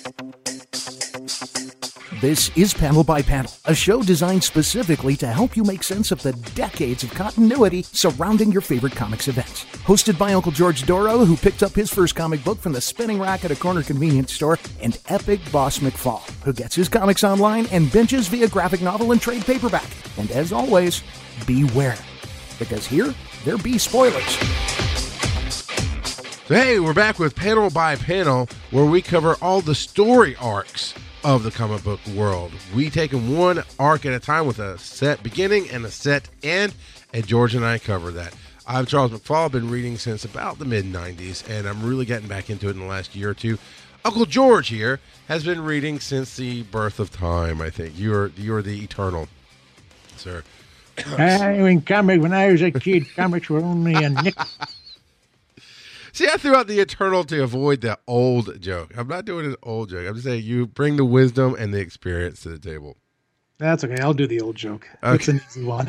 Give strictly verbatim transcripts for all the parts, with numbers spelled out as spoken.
This is Panel by Panel, a show designed specifically to help you make sense of the decades of continuity surrounding your favorite comics events. Hosted by Uncle George Doro, who picked up his first comic book from the spinning rack at a corner convenience store, and Epic Boss McFall, who gets his comics online and binges via graphic novel and trade paperback. And as always, beware, because here there be spoilers. So hey, we're back with Panel by Panel, where we cover all the story arcs of the comic book world. We take them one arc at a time with a set beginning and a set end, and George and I cover that. I'm Charles McFall. I've been reading since about the mid nineties, and I'm really getting back into it in the last year or two. Uncle George here has been reading since the birth of time, I think. You're you're the eternal, sir. I mean, comic, when I was a kid, comics were only a nickel. See, I threw out the eternal to avoid the old joke. I'm not doing an old joke. I'm just saying you bring the wisdom and the experience to the table. That's okay. I'll do the old joke. Okay. It's an easy one.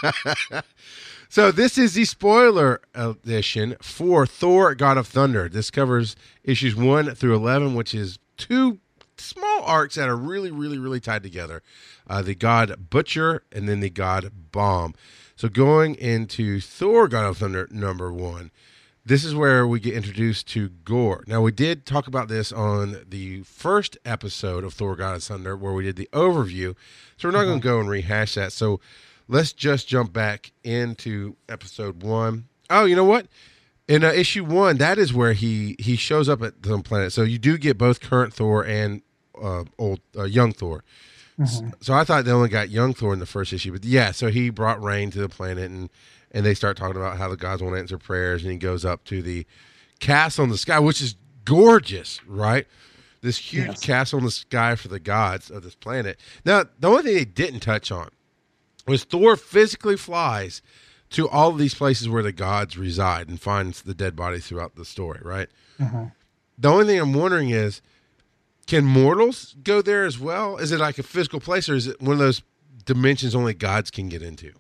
So this is the spoiler edition for Thor, God of Thunder. This covers issues one through eleven, which is two small arcs that are really, really, really tied together. Uh, the God Butcher and then the God Bomb. So going into Thor, God of Thunder, number one, this is where we get introduced to Gorr. Now, we did talk about this on the first episode of Thor, God of Thunder, where we did the overview. So we're not mm-hmm. going to go and rehash that. So let's just jump back into episode one. Oh, you know what? In uh, issue one, that is where he, he shows up at some planet. So you do get both current Thor and uh, old uh, young Thor. Mm-hmm. So, so I thought they only got young Thor in the first issue. But yeah, so he brought rain to the planet, and And they start talking about how the gods won't answer prayers, and he goes up to the castle in the sky, which is gorgeous, right? This huge yes. castle in the sky for the gods of this planet. Now, the only thing they didn't touch on was Thor physically flies to all of these places where the gods reside and finds the dead bodies throughout the story, right? Mm-hmm. The only thing I'm wondering is, can mortals go there as well? Is it like a physical place, or is it one of those dimensions only gods can get into?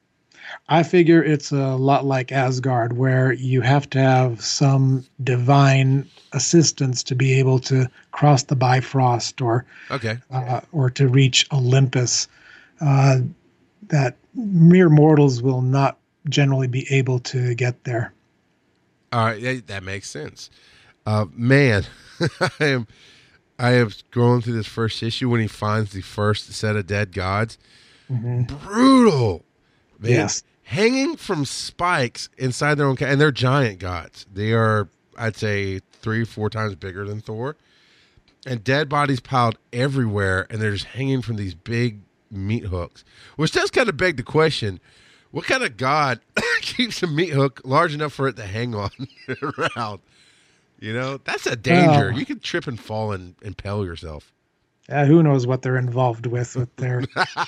I figure it's a lot like Asgard, where you have to have some divine assistance to be able to cross the Bifrost or okay. uh, or to reach Olympus. Uh, that mere mortals will not generally be able to get there. All right, that, that makes sense. Uh, man, I am I have grown through this first issue when he finds the first set of dead gods. Mm-hmm. Brutal. Man, yes. Hanging from spikes inside their own ca- and they're giant gods. They are, I'd say, three, four times bigger than Thor. And dead bodies piled everywhere, and they're just hanging from these big meat hooks. Which does kind of beg the question, what kind of god keeps a meat hook large enough for it to hang on around? You know, that's a danger. Oh. You could trip and fall and impale yourself. Yeah, who knows what they're involved with with their...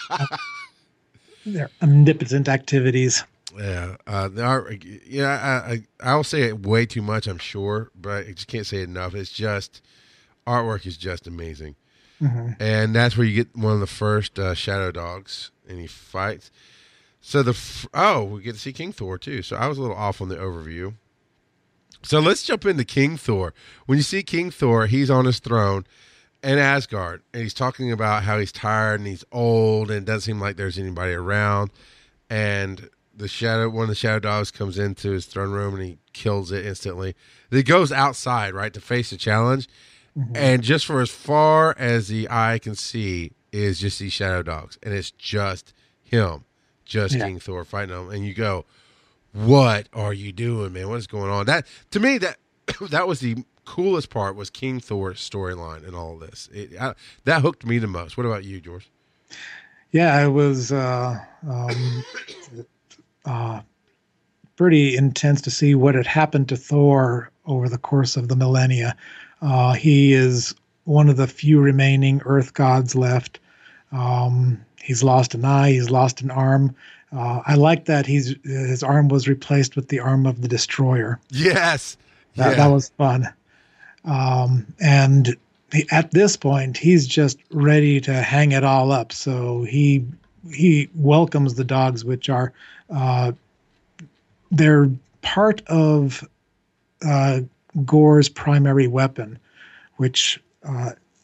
Their omnipotent activities. Yeah, uh, are, yeah. I, I I'll say it way too much, I'm sure, but I just can't say it enough. It's just artwork is just amazing, mm-hmm. and that's where you get one of the first uh, Shadow Dogs, and he fights. So the oh, we get to see King Thor too. So I was a little off on the overview. So let's jump into King Thor. When you see King Thor, he's on his throne in Asgard, and he's talking about how he's tired and he's old and it doesn't seem like there's anybody around. And the shadow, one of the Shadow Dogs comes into his throne room and he kills it instantly. He goes outside, right, to face the challenge. Mm-hmm. And just for as far as the eye can see is just these Shadow Dogs. And it's just him, just yeah. King Thor fighting him. And you go, what are you doing, man? What is going on? That, to me, that that was the coolest part was King Thor's storyline and all of this. It, I, that hooked me the most. What about you, George? Yeah, it was uh, um, uh, pretty intense to see what had happened to Thor over the course of the millennia. Uh, he is one of the few remaining Earth gods left. Um, he's lost an eye. He's lost an arm. Uh, I like that he's his arm was replaced with the arm of the Destroyer. Yes. That, yeah. that was fun. Um, and he, at this point, he's just ready to hang it all up. So he he welcomes the dogs, which are uh, they're part of uh, Gorr's primary weapon, which uh,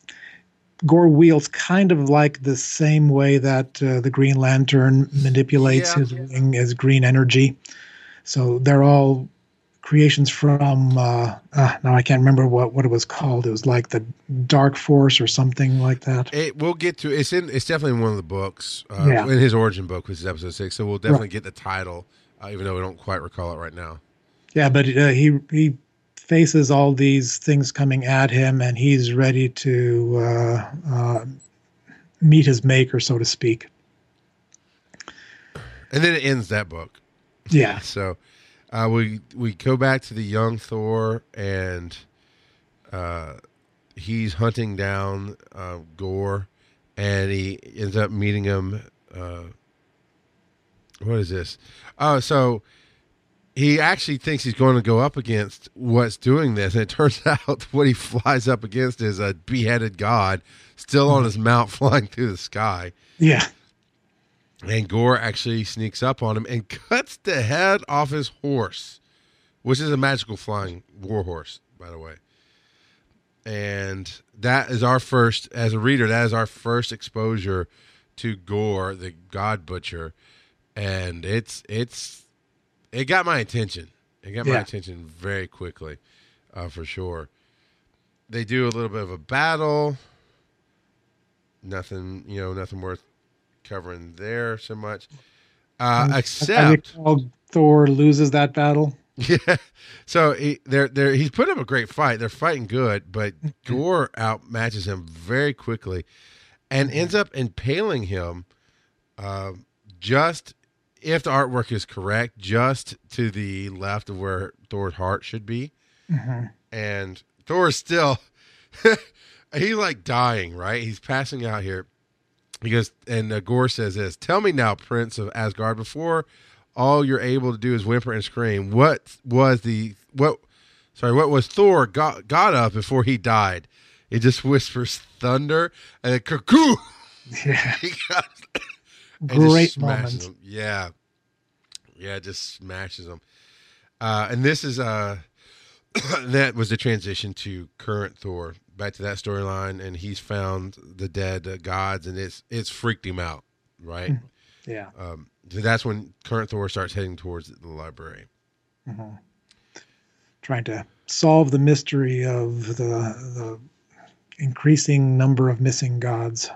Gore wields kind of like the same way that uh, the Green Lantern manipulates Yeah. his ring as green energy. So they're all creations from, uh, uh, now I can't remember what, what it was called. It was like the Dark Force or something like that. It, we'll get to it's in it's definitely in one of the books, uh, Yeah. in his origin book, which is episode six. So we'll definitely Right. get the title, uh, even though we don't quite recall it right now. Yeah, but uh, he he faces all these things coming at him, and he's ready to uh, uh, meet his maker, so to speak. And then it ends that book. Yeah. So uh, we we go back to the young Thor, and uh, he's hunting down uh, Gore, and he ends up meeting him. Uh, what is this? Oh, so he actually thinks he's going to go up against what's doing this, and it turns out what he flies up against is a beheaded god still on his mount flying through the sky. Yeah. And Gore actually sneaks up on him and cuts the head off his horse, which is a magical flying war horse, by the way. And that is our first, as a reader, that is our first exposure to Gore, the God Butcher. And it's, it's, it got my attention. It got my Yeah. attention very quickly, uh, for sure. They do a little bit of a battle. Nothing, you know, nothing worth covering there so much. Uh, I except, recall Thor loses that battle. yeah. So he, they're, they're, he's put up a great fight. They're fighting good, but Gore outmatches him very quickly and ends up impaling him, uh, just, if the artwork is correct, just to the left of where Thor's heart should be. Mm-hmm. And Thor is still, he's like dying, right? He's passing out here. He goes, and uh, Gore says this, "Tell me now, Prince of Asgard, before all you're able to do is whimper and scream, what was the, what, sorry, what was Thor got, got of before he died?" It just whispers thunder, and then cuckoo. Yeah. He got, and Great just smashes moment. him. Yeah. Yeah, it just smashes him. Uh, and this is, uh, that was the transition to current Thor, back to that storyline, and he's found the dead uh, gods, and it's it's freaked him out, right? Yeah. Um, so that's when current Thor starts heading towards the library. Mm-hmm. Trying to solve the mystery of the the increasing number of missing gods.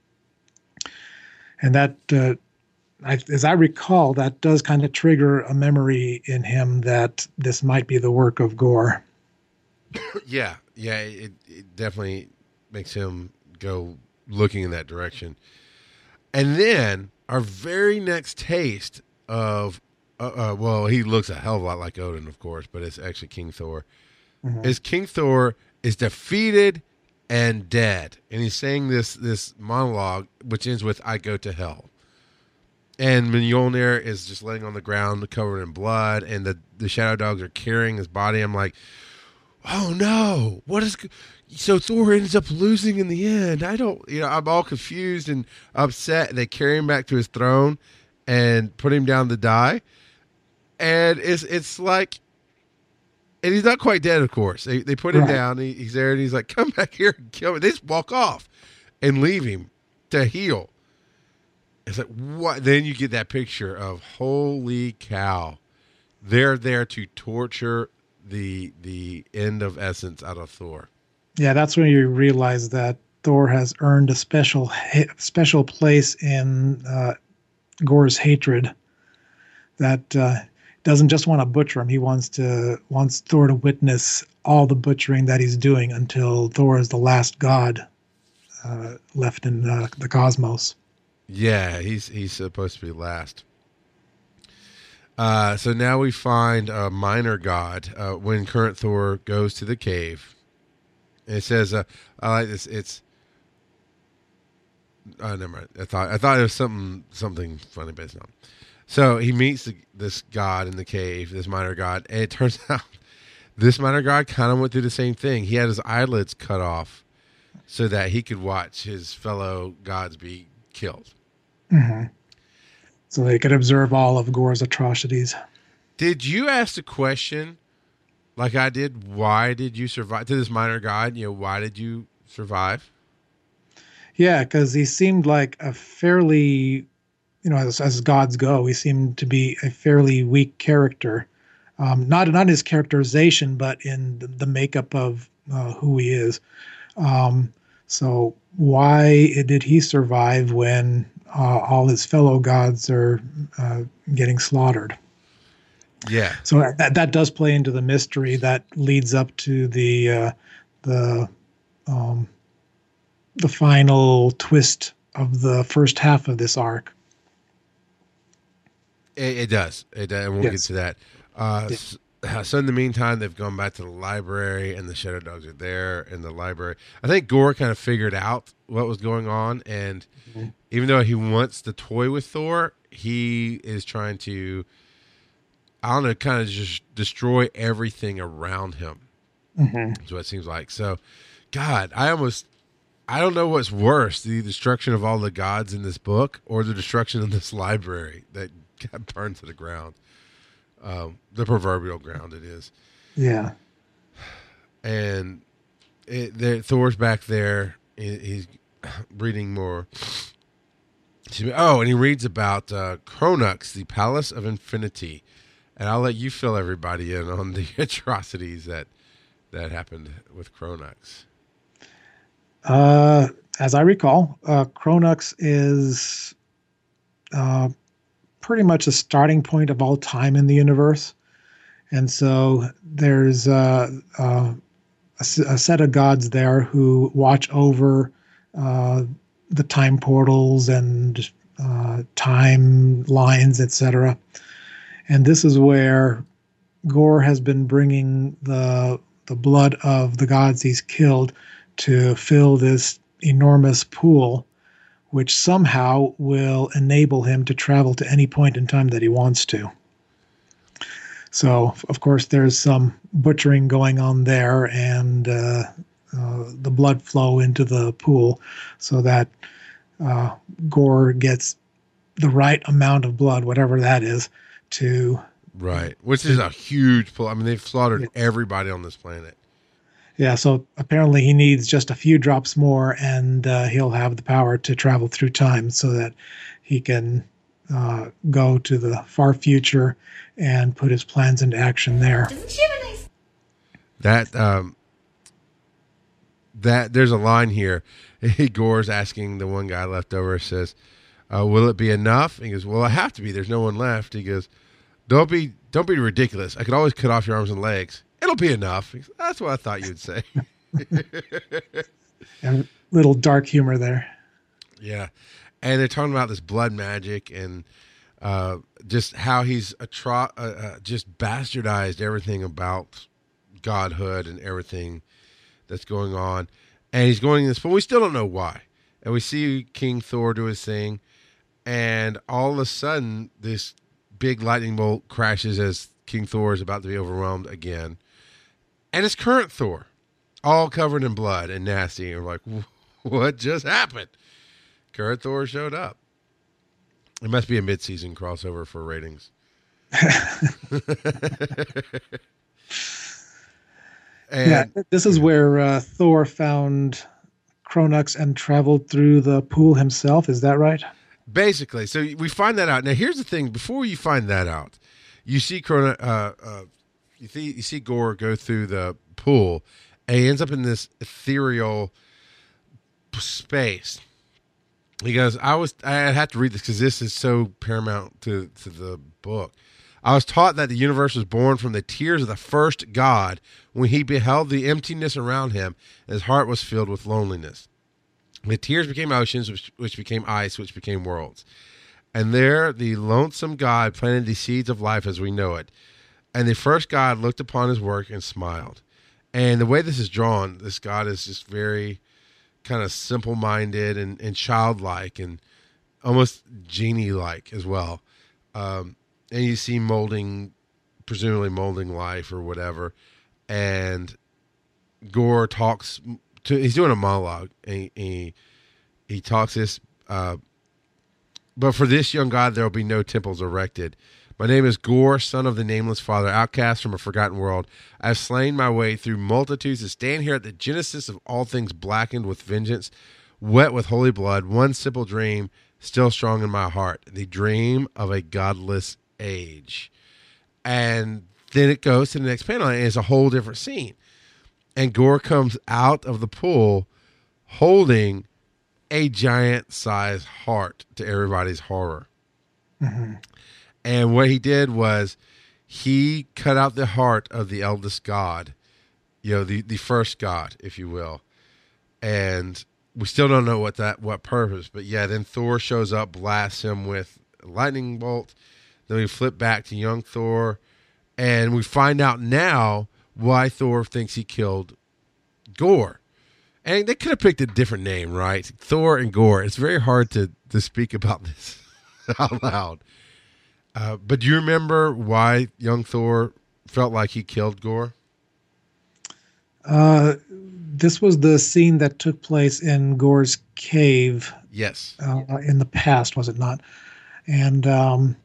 And that, uh, I, as I recall, that does kind of trigger a memory in him that this might be the work of Gore. Yeah, yeah, it, it definitely makes him go looking in that direction. And then our very next taste of, uh, uh, well, he looks a hell of a lot like Odin, of course, but it's actually King Thor. Mm-hmm. Is King Thor is defeated and dead, and he's saying this this monologue, which ends with "I go to hell." And Mjolnir is just laying on the ground, covered in blood, and the the shadow dogs are carrying his body. I'm like, oh no, what is? So Thor ends up losing in the end. I don't, you know, I'm all confused and upset. They carry him back to his throne and put him down to die, and it's it's like. And he's not quite dead, of course. They they put him Right. down. He, he's there, and he's like, "Come back here and kill me." They just walk off and leave him to heal. It's like, what? Then you get that picture of, holy cow, they're there to torture the the end of essence out of Thor. Yeah, that's when you realize that Thor has earned a special special place in uh, Gore's hatred. That uh, doesn't just want to butcher him; he wants to wants Thor to witness all the butchering that he's doing until Thor is the last god uh, left in uh, the cosmos. Yeah, he's he's supposed to be last. Uh, so now we find a minor god uh, when current Thor goes to the cave. And it says, uh, "I like this." It's oh, never mind. I thought I thought it was something something funny, but it's not. So he meets the, this god in the cave, this minor god, and it turns out this minor god kind of went through the same thing. He had his eyelids cut off so that he could watch his fellow gods be killed. Mm-hmm. So they could observe all of Gore's atrocities. Did you ask the question, like I did, why did you survive, to this minor god, you know, why did you survive? Yeah, because he seemed like a fairly, you know, as, as gods go, he seemed to be a fairly weak character. Um, not not his characterization, but in the, the makeup of uh, who he is. Um, so why did he survive when uh, all his fellow gods are uh, getting slaughtered? Yeah. So that that does play into the mystery that leads up to the uh, the um, the final twist of the first half of this arc. It, it does. It, and we'll Yes. get to that. Uh, Yes. So in the meantime, they've gone back to the library, and the Shadow Dogs are there in the library. I think Gore kind of figured out what was going on, and mm-hmm. even though he wants to toy with Thor, he is trying to, I don't know, kind of just destroy everything around him. Mm-hmm. That's what it seems like. So, God, I almost, I don't know what's worse, the destruction of all the gods in this book or the destruction of this library that got burned to the ground. Um, the proverbial ground it is. Yeah. And it, there, Thor's back there. He, he's reading more. Oh, and he reads about uh, Kronux, the Palace of Infinity. And I'll let you fill everybody in on the atrocities that that happened with Kronux. Uh, as I recall, uh, Kronux is uh, pretty much a starting point of all time in the universe. And so there's uh, uh, a, a set of gods there who watch over uh, the time portals and uh, time lines, et cetera. And this is where Gore has been bringing the the blood of the gods he's killed to fill this enormous pool, which somehow will enable him to travel to any point in time that he wants to. So, of course, there's some butchering going on there, and uh, uh, the blood flow into the pool so that uh, Gore gets the right amount of blood, whatever that is, to... Right, which is a huge pull. I mean, they've slaughtered yeah. everybody on this planet. Yeah, so apparently he needs just a few drops more, and uh, he'll have the power to travel through time so that he can uh, go to the far future and put his plans into action there. That um, that there's a line here. Gore's asking the one guy left over. Says, uh, "Will it be enough?" He goes, "Well, I have to be. There's no one left." He goes, "Don't be, don't be ridiculous. I could always cut off your arms and legs. It'll be enough." That's what I thought you'd say. A little dark humor there. Yeah. And they're talking about this blood magic and uh, just how he's atro- uh, uh, just bastardized everything about godhood and everything that's going on. And he's going in this, but we still don't know why. And we see King Thor do his thing. And all of a sudden, this big lightning bolt crashes as King Thor is about to be overwhelmed again. And it's current Thor, all covered in blood and nasty. And we're like, what just happened? Current Thor showed up. It must be a mid-season crossover for ratings. and, yeah, this is where uh, Thor found Kronux and traveled through the pool himself. Is that right? Basically. So we find that out. Now, here's the thing. Before you find that out, you see Kronux... Uh, uh, You see, you see Gore go through the pool, and he ends up in this ethereal space. He goes, I was, I had to read this because this is so paramount to, to the book. I was taught that the universe was born from the tears of the first God when he beheld the emptiness around him, and his heart was filled with loneliness. The tears became oceans, which, which became ice, which became worlds. And there, the lonesome God planted the seeds of life as we know it. And the first God looked upon his work and smiled. And the way this is drawn, this God is just very kind of simple-minded and, and childlike and almost genie-like as well. Um, and you see molding, presumably molding life or whatever. And Gore talks to, he's doing a monologue. And he, he, he talks this, uh, but for this young God, there will be no temples erected. My name is Gore, son of the nameless father, outcast from a forgotten world. I have slain my way through multitudes to stand here at the genesis of all things blackened with vengeance. wet with holy blood, one simple dream, still strong in my heart, the dream of a godless age. And then it goes to the next panel, and it's a whole different scene. And Gorr comes out of the pool holding a giant-sized heart, to everybody's horror. Mm-hmm. And what he did was he cut out the heart of the eldest god, you know, the, the first god, if you will. And we still don't know what that what purpose, but yeah, then Thor shows up, blasts him with a lightning bolt. Then we flip back to young Thor, and we find out now why Thor thinks he killed Gorr. And they could have picked a different name, right? Thor and Gorr. It's very hard to, to speak about this out loud. Uh, but do you remember why young Thor felt like he killed Gorr? Uh, this was the scene that took place in Gorr's cave. Yes. Uh, in the past, was it not? And um,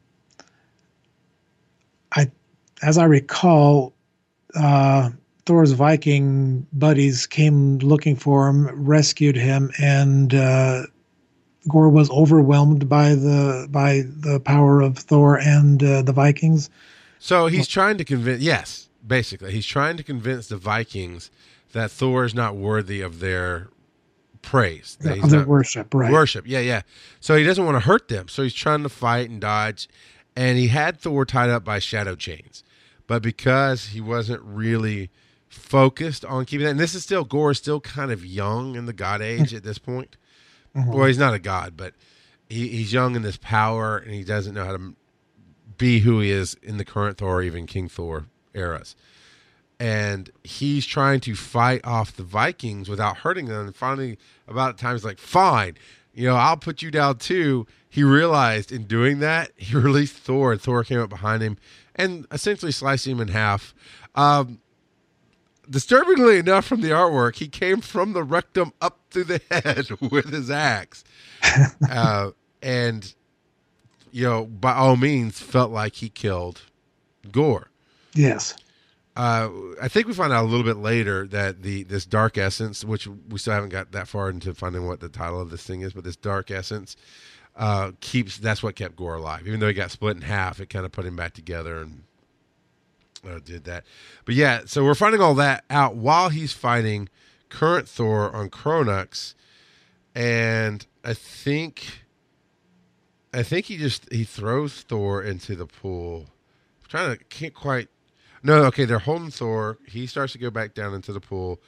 I, as I recall, uh, Thor's Viking buddies came looking for him, rescued him, and uh, Gorr was overwhelmed by the by the power of Thor and uh, the Vikings. So he's trying to convince, yes, basically, he's trying to convince the Vikings that Thor is not worthy of their praise. That he's of their not, worship, right. Worship, yeah, yeah. So he doesn't want to hurt them. So he's trying to fight and dodge. And he had Thor tied up by shadow chains. But because he wasn't really focused on keeping that, and this is still, Gorr is still kind of young in the god age at this point. Mm-hmm. Well, he's not a god, but he, he's young in this power, and he doesn't know how to be who he is in the current Thor or even King Thor eras. And he's trying to fight off the Vikings without hurting them. And finally, about time, he's like, fine, you know, I'll put you down too. He realized in doing that, he released Thor, and Thor came up behind him and essentially sliced him in half. Um, disturbingly enough from the artwork, he came from the rectum up through the head with his axe. uh, and, you know, by all means, felt like he killed Gorr. Yes. Uh, I think we find out a little bit later that the this dark essence, which we still haven't got that far into finding what the title of this thing is, but this dark essence uh, keeps, that's what kept Gorr alive. Even though he got split in half, it kind of put him back together and uh, did that. But yeah, so we're finding all that out while he's fighting current Thor on Kronux, and I think, I think he just, he throws Thor into the pool. I'm trying to, can't quite, No, okay, they're holding Thor. He starts to go back down into the pool.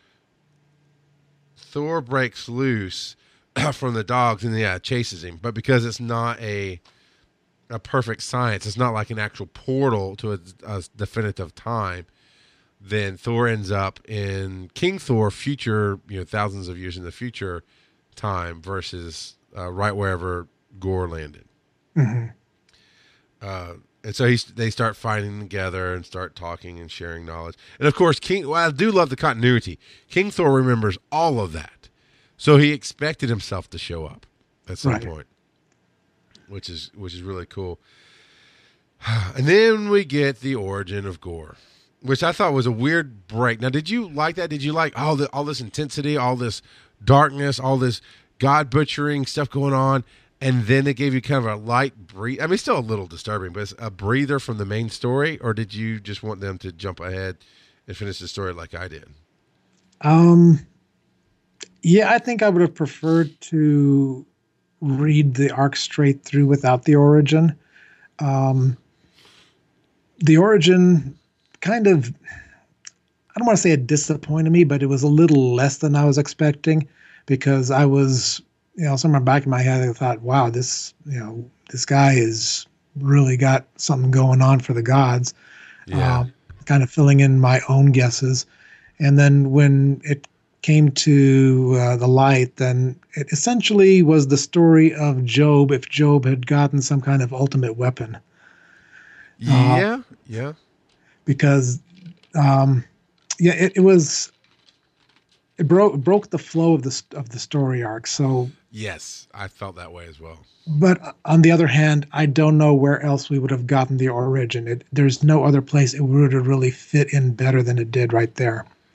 Thor breaks loose from the dogs and, yeah, chases him. But because it's not a a perfect science, it's not like an actual portal to a, a definitive time, then Thor ends up in King Thor future, you know, thousands of years in the future time versus uh, right wherever Gorr landed. Mm-hmm. Uh And so he's, they start fighting together and start talking and sharing knowledge. And, of course, King. Well, I do love the continuity. King Thor remembers all of that. So he expected himself to show up at some right. point, which is which is really cool. And then we get the origin of Gorr, which I thought was a weird break. Now, did you like that? Did you like all, the, all this intensity, all this darkness, all this God-butchering stuff going on? And then it gave you kind of a light breathe. I mean, it's still a little disturbing, but it's a breather from the main story. Or did you just want them to jump ahead and finish the story like I did? Um, yeah, I think I would have preferred to read the arc straight through without the origin. Um, the origin kind of, I don't want to say it disappointed me, but it was a little less than I was expecting, because I was, you know, somewhere back in my head, I thought, wow, this, you know, this guy has really got something going on for the gods. Yeah. Uh, kind of filling in my own guesses. And then when it came to uh, the light, then it essentially was the story of Job, if Job had gotten some kind of ultimate weapon. Yeah, uh, yeah. Because, um, yeah, it, it was... It broke broke the flow of the of the story arc. So yes, I felt that way as well. But on the other hand, I don't know where else we would have gotten the origin. It, there's no other place it would have really fit in better than it did right there.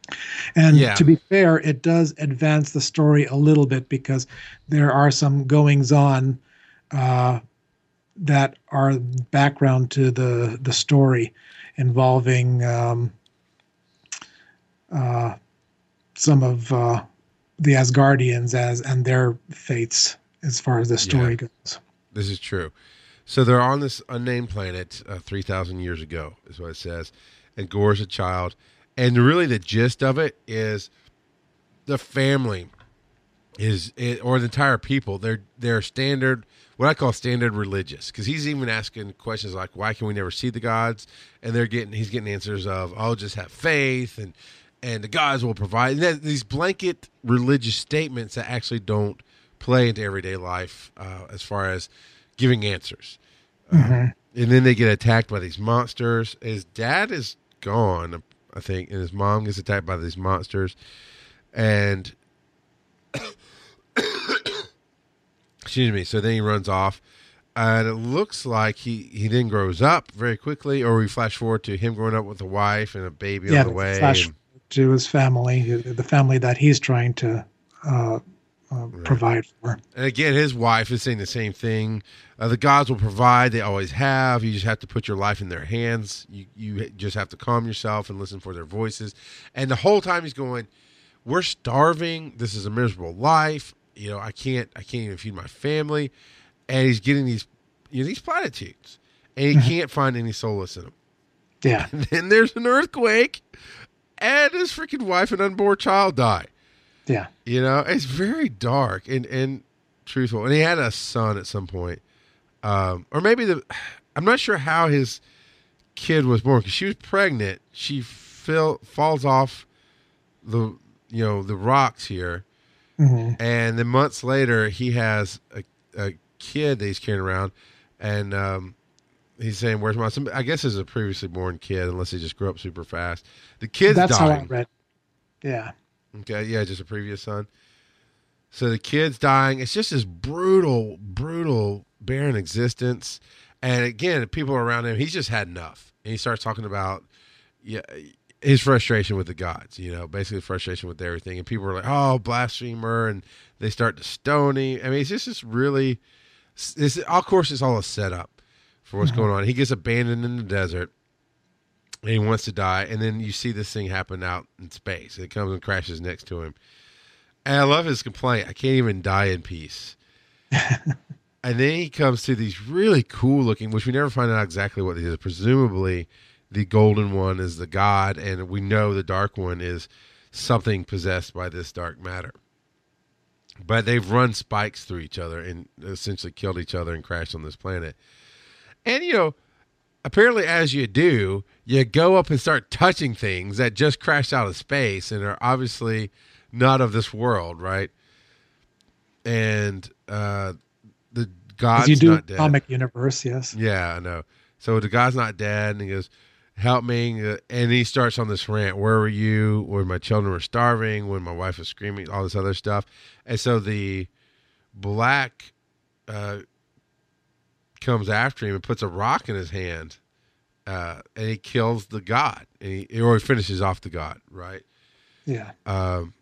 And Yeah. to be fair, it does advance the story a little bit because there are some goings on uh, that are background to the the story involving um, uh, some of uh, the Asgardians as and their fates as far as the story Yeah. goes. This is true. So they're on this unnamed planet uh, three thousand years ago, is what it says. And Gore's a child. And really the gist of it is the family is, it, or the entire people, they're, they're standard, what I call standard religious. Because he's even asking questions like, why can we never see the gods? And they're getting, he's getting answers of, oh, just have faith and, and the gods will provide. And these blanket religious statements that actually don't play into everyday life uh, as far as giving answers. Mm-hmm. Um, and then they get attacked by these monsters. His dad is gone, I think, and his mom gets attacked by these monsters. And excuse me. So then he runs off, and it looks like he, he then grows up very quickly, or we flash forward to him growing up with a wife and a baby yeah, on the way. Flash and, to his family, the family that he's trying to uh, uh, Right. provide for. And again, his wife is saying the same thing. Uh, the gods will provide; they always have. You just have to put your life in their hands. You you just have to calm yourself and listen for their voices. And the whole time he's going, "We're starving. This is a miserable life. You know, I can't I can't even feed my family." And he's getting these you know these platitudes, and he Mhm. can't find any solace in them. Yeah, And then there's an earthquake, and his freaking wife and unborn child die. yeah. You know, it's very dark and, and truthful. And he had a son at some point. Um, or maybe the, I'm not sure how his kid was born because she was pregnant. She fell, falls off the, you know, the rocks here. hmm And then months later, he has a, a kid that he's carrying around. And um, he's saying, where's my son? I guess it's a previously born kid, unless he just grew up super fast. The kid's That's dying. how I read. Yeah. Okay, yeah, just a previous son. So the kid's dying. It's just this brutal, brutal, barren existence. And again, people around him, he's just had enough. And he starts talking about yeah, his frustration with the gods, you know, basically frustration with everything. And people are like, oh, blasphemer. And they start to stone him. I mean, it's just this really, this, of course, it's all a setup for what's Mhm. going on. He gets abandoned in the desert. And he wants to die, and then you see this thing happen out in space. It comes and crashes next to him. And I love his complaint. I can't even die in peace. And then he comes to these really cool looking, which we never find out exactly what it is. Presumably, the golden one is the god, and we know the dark one is something possessed by this dark matter. But they've run spikes through each other and essentially killed each other and crashed on this planet. And, you know, apparently, as you do, you go up and start touching things that just crashed out of space and are obviously not of this world, right? And uh, the God's As you do not in dead. the comic universe, yes. Yeah, I know. So the God's not dead, and he goes, help me. And he starts on this rant. Where were you when my children were starving, when my wife was screaming, all this other stuff. And so the black uh, comes after him and puts a rock in his hand. Uh, and he kills the god, and he, or he finishes off the god, right? Yeah. Um,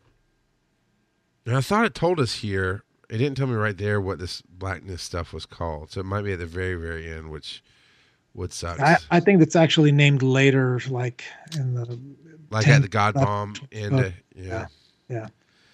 and I thought it told us here. It didn't tell me right there what this blackness stuff was called, so it might be at the very, very end, which would suck. I, I think that's actually named later, like in the Like ten- at the God Bomb end. uh, uh, yeah. yeah.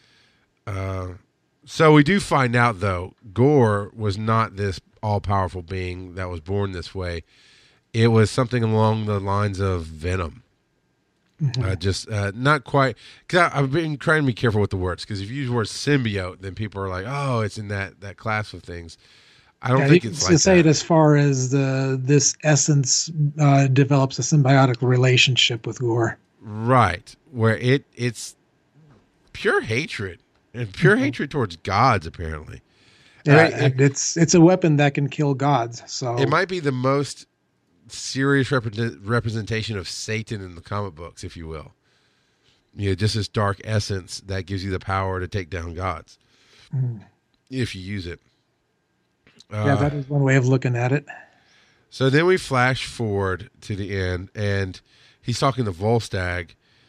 Uh, so we do find out, though, Gore was not this all-powerful being that was born this way. It was something along the lines of Venom. Mhm. Uh, just uh, not quite. Because I've been trying to be careful with the words. Because if you use the word symbiote, then people are like, "Oh, it's in that, that class of things." I don't Yeah, think you it's can like say that. it as far as the this essence uh, develops a symbiotic relationship with Gore. Right, where it it's pure hatred and pure Mhm. hatred towards gods. Apparently, Yeah, I mean, it- and it's it's a weapon that can kill gods. So it might be the most serious represent, representation of Satan in the comic books, if you will. You know, just this dark essence that gives you the power to take down gods Mm. if you use it. Uh, yeah, that is one way of looking at it. So then we flash forward to the end, and he's talking to Volstagg,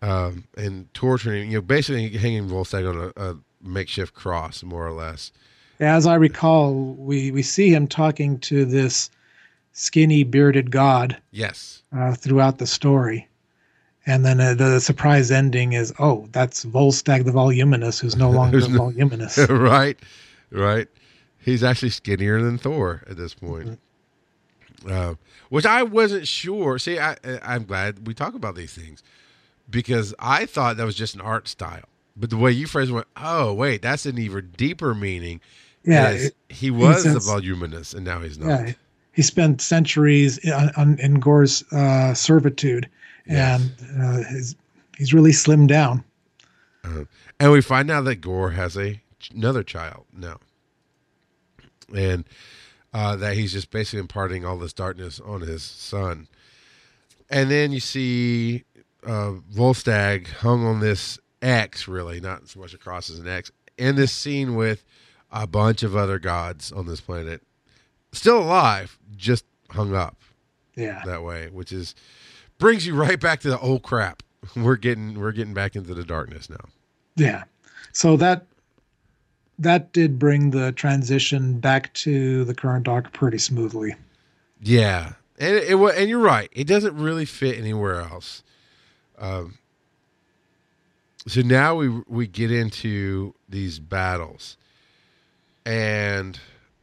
um, and torturing, you know, basically hanging Volstagg on a, a makeshift cross, more or less. As I recall, we, we see him talking to this skinny, bearded god. Yes. Uh, throughout the story. And then uh, the surprise ending is, oh, that's Volstagg the Voluminous, who's no longer Who's no- voluminous. right, right. He's actually skinnier than Thor at this point. Mm-hmm. Uh, which I wasn't sure. See, I, I'm glad we talk about these things because I thought that was just an art style. But the way you phrased it, went, oh, wait, that's an even deeper meaning. Yeah. It, he he was says, the voluminous, and now he's not. Yeah, he spent centuries in, in Gorr's uh, servitude, yes. and uh, his, he's really slimmed down. Uh, and we find out that Gorr has a another child now. And uh, that he's just basically imparting all this darkness on his son. And then you see uh, Volstagg hung on this X, really, not so much a cross as an X, in this scene with a bunch of other gods on this planet, still alive, just hung up. Yeah, that way, which is brings you right back to the old crap. We're getting we're getting back into the darkness now. Yeah, so that that did bring the transition back to the current arc pretty smoothly. Yeah, and it, it and you're right. It doesn't really fit anywhere else. Um, so now we we get into these battles, and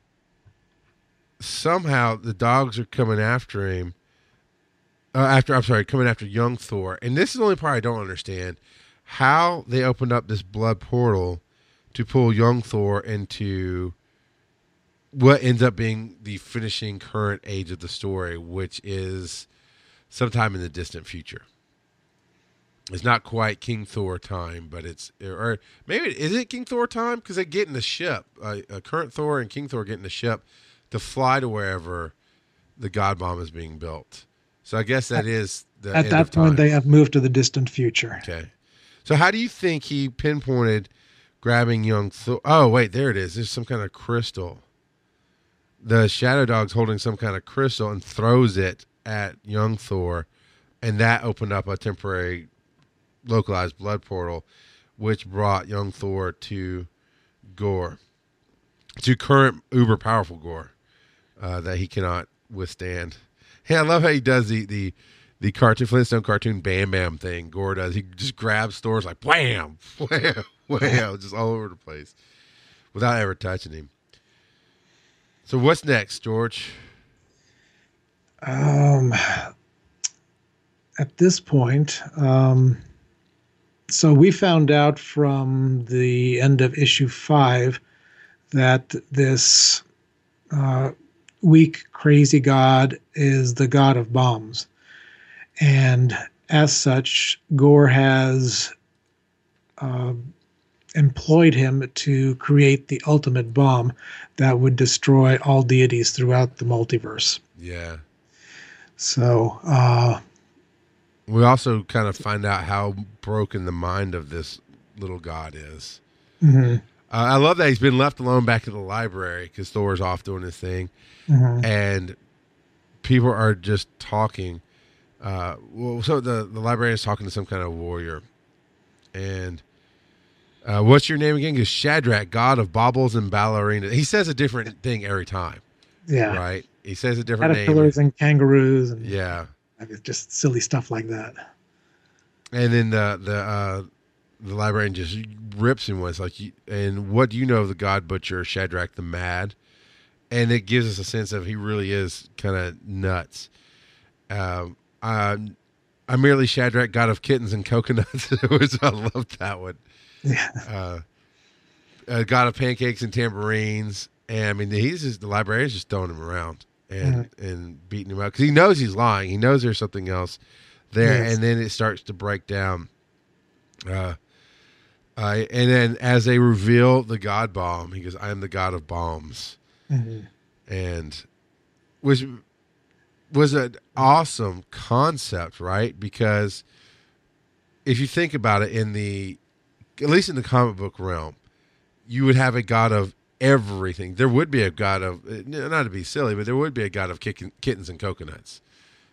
somehow the dogs are coming after him. Uh, after I'm sorry, coming after young Thor, and this is the only part I don't understand: how they opened up this blood portal to pull young Thor into what ends up being the finishing current age of the story, which is sometime in the distant future. It's not quite King Thor time, but it's, or maybe, is it King Thor time? Because they get in the ship, uh, uh, current Thor and King Thor get in the ship to fly to wherever the God Bomb is being built. So I guess that is the At end that of point, time. they have moved to the distant future. Okay. So how do you think he pinpointed grabbing young Thor? Oh, wait, there it is. There's some kind of crystal. The Shadow Dog's holding some kind of crystal and throws it at young Thor, and that opened up a temporary localized blood portal, which brought young Thor to Gorr, to current uber powerful Gorr, uh, that he cannot withstand. Hey, I love how he does the the the cartoon Flintstone cartoon Bam Bam thing. Gorr does. He just grabs Thor's like wham, wham, wham, just all over the place without ever touching him. So what's next, George? Um, at this point, um, so we found out from the end of issue five that this uh, weak, crazy god is the god of bombs. And as such, Gorr has uh, employed him to create the ultimate bomb that would destroy all deities throughout the multiverse. Yeah. So, uh, we also kind of find out how broken the mind of this little god is. mm-hmm. Uh, I love that he's been left alone back at the library because Thor's off doing his thing. Mm-hmm. And people are just talking. Uh, well, so the, the librarian is talking to some kind of warrior. And uh, what's your name again? Because Shadrach, god of baubles and ballerinas. He says a different thing every time. Yeah. Right? He says a different Caterpillars name. and kangaroos. And yeah. just silly stuff like that. And then the the uh, the librarian just rips him with like, and what do you know of the god butcher Shadrach the Mad? And it gives us a sense of he really is kind of nuts. Um, I'm, I'm merely Shadrach, god of kittens and coconuts. Which I loved that one. Yeah. Uh, uh, god of pancakes and tambourines. And I mean, he's just, the librarian's just throwing him around and mm-hmm. and beating him up because he knows he's lying. He knows there's something else there, yes. And then it starts to break down. Uh, uh, and then as they reveal the god bomb, he goes, "I am the god of bombs," mm-hmm. and was was an awesome concept, right? Because if you think about it, in the at least in the comic book realm, you would have a god of everything. There would be a god of, not to be silly, but there would be a god of kittens and coconuts.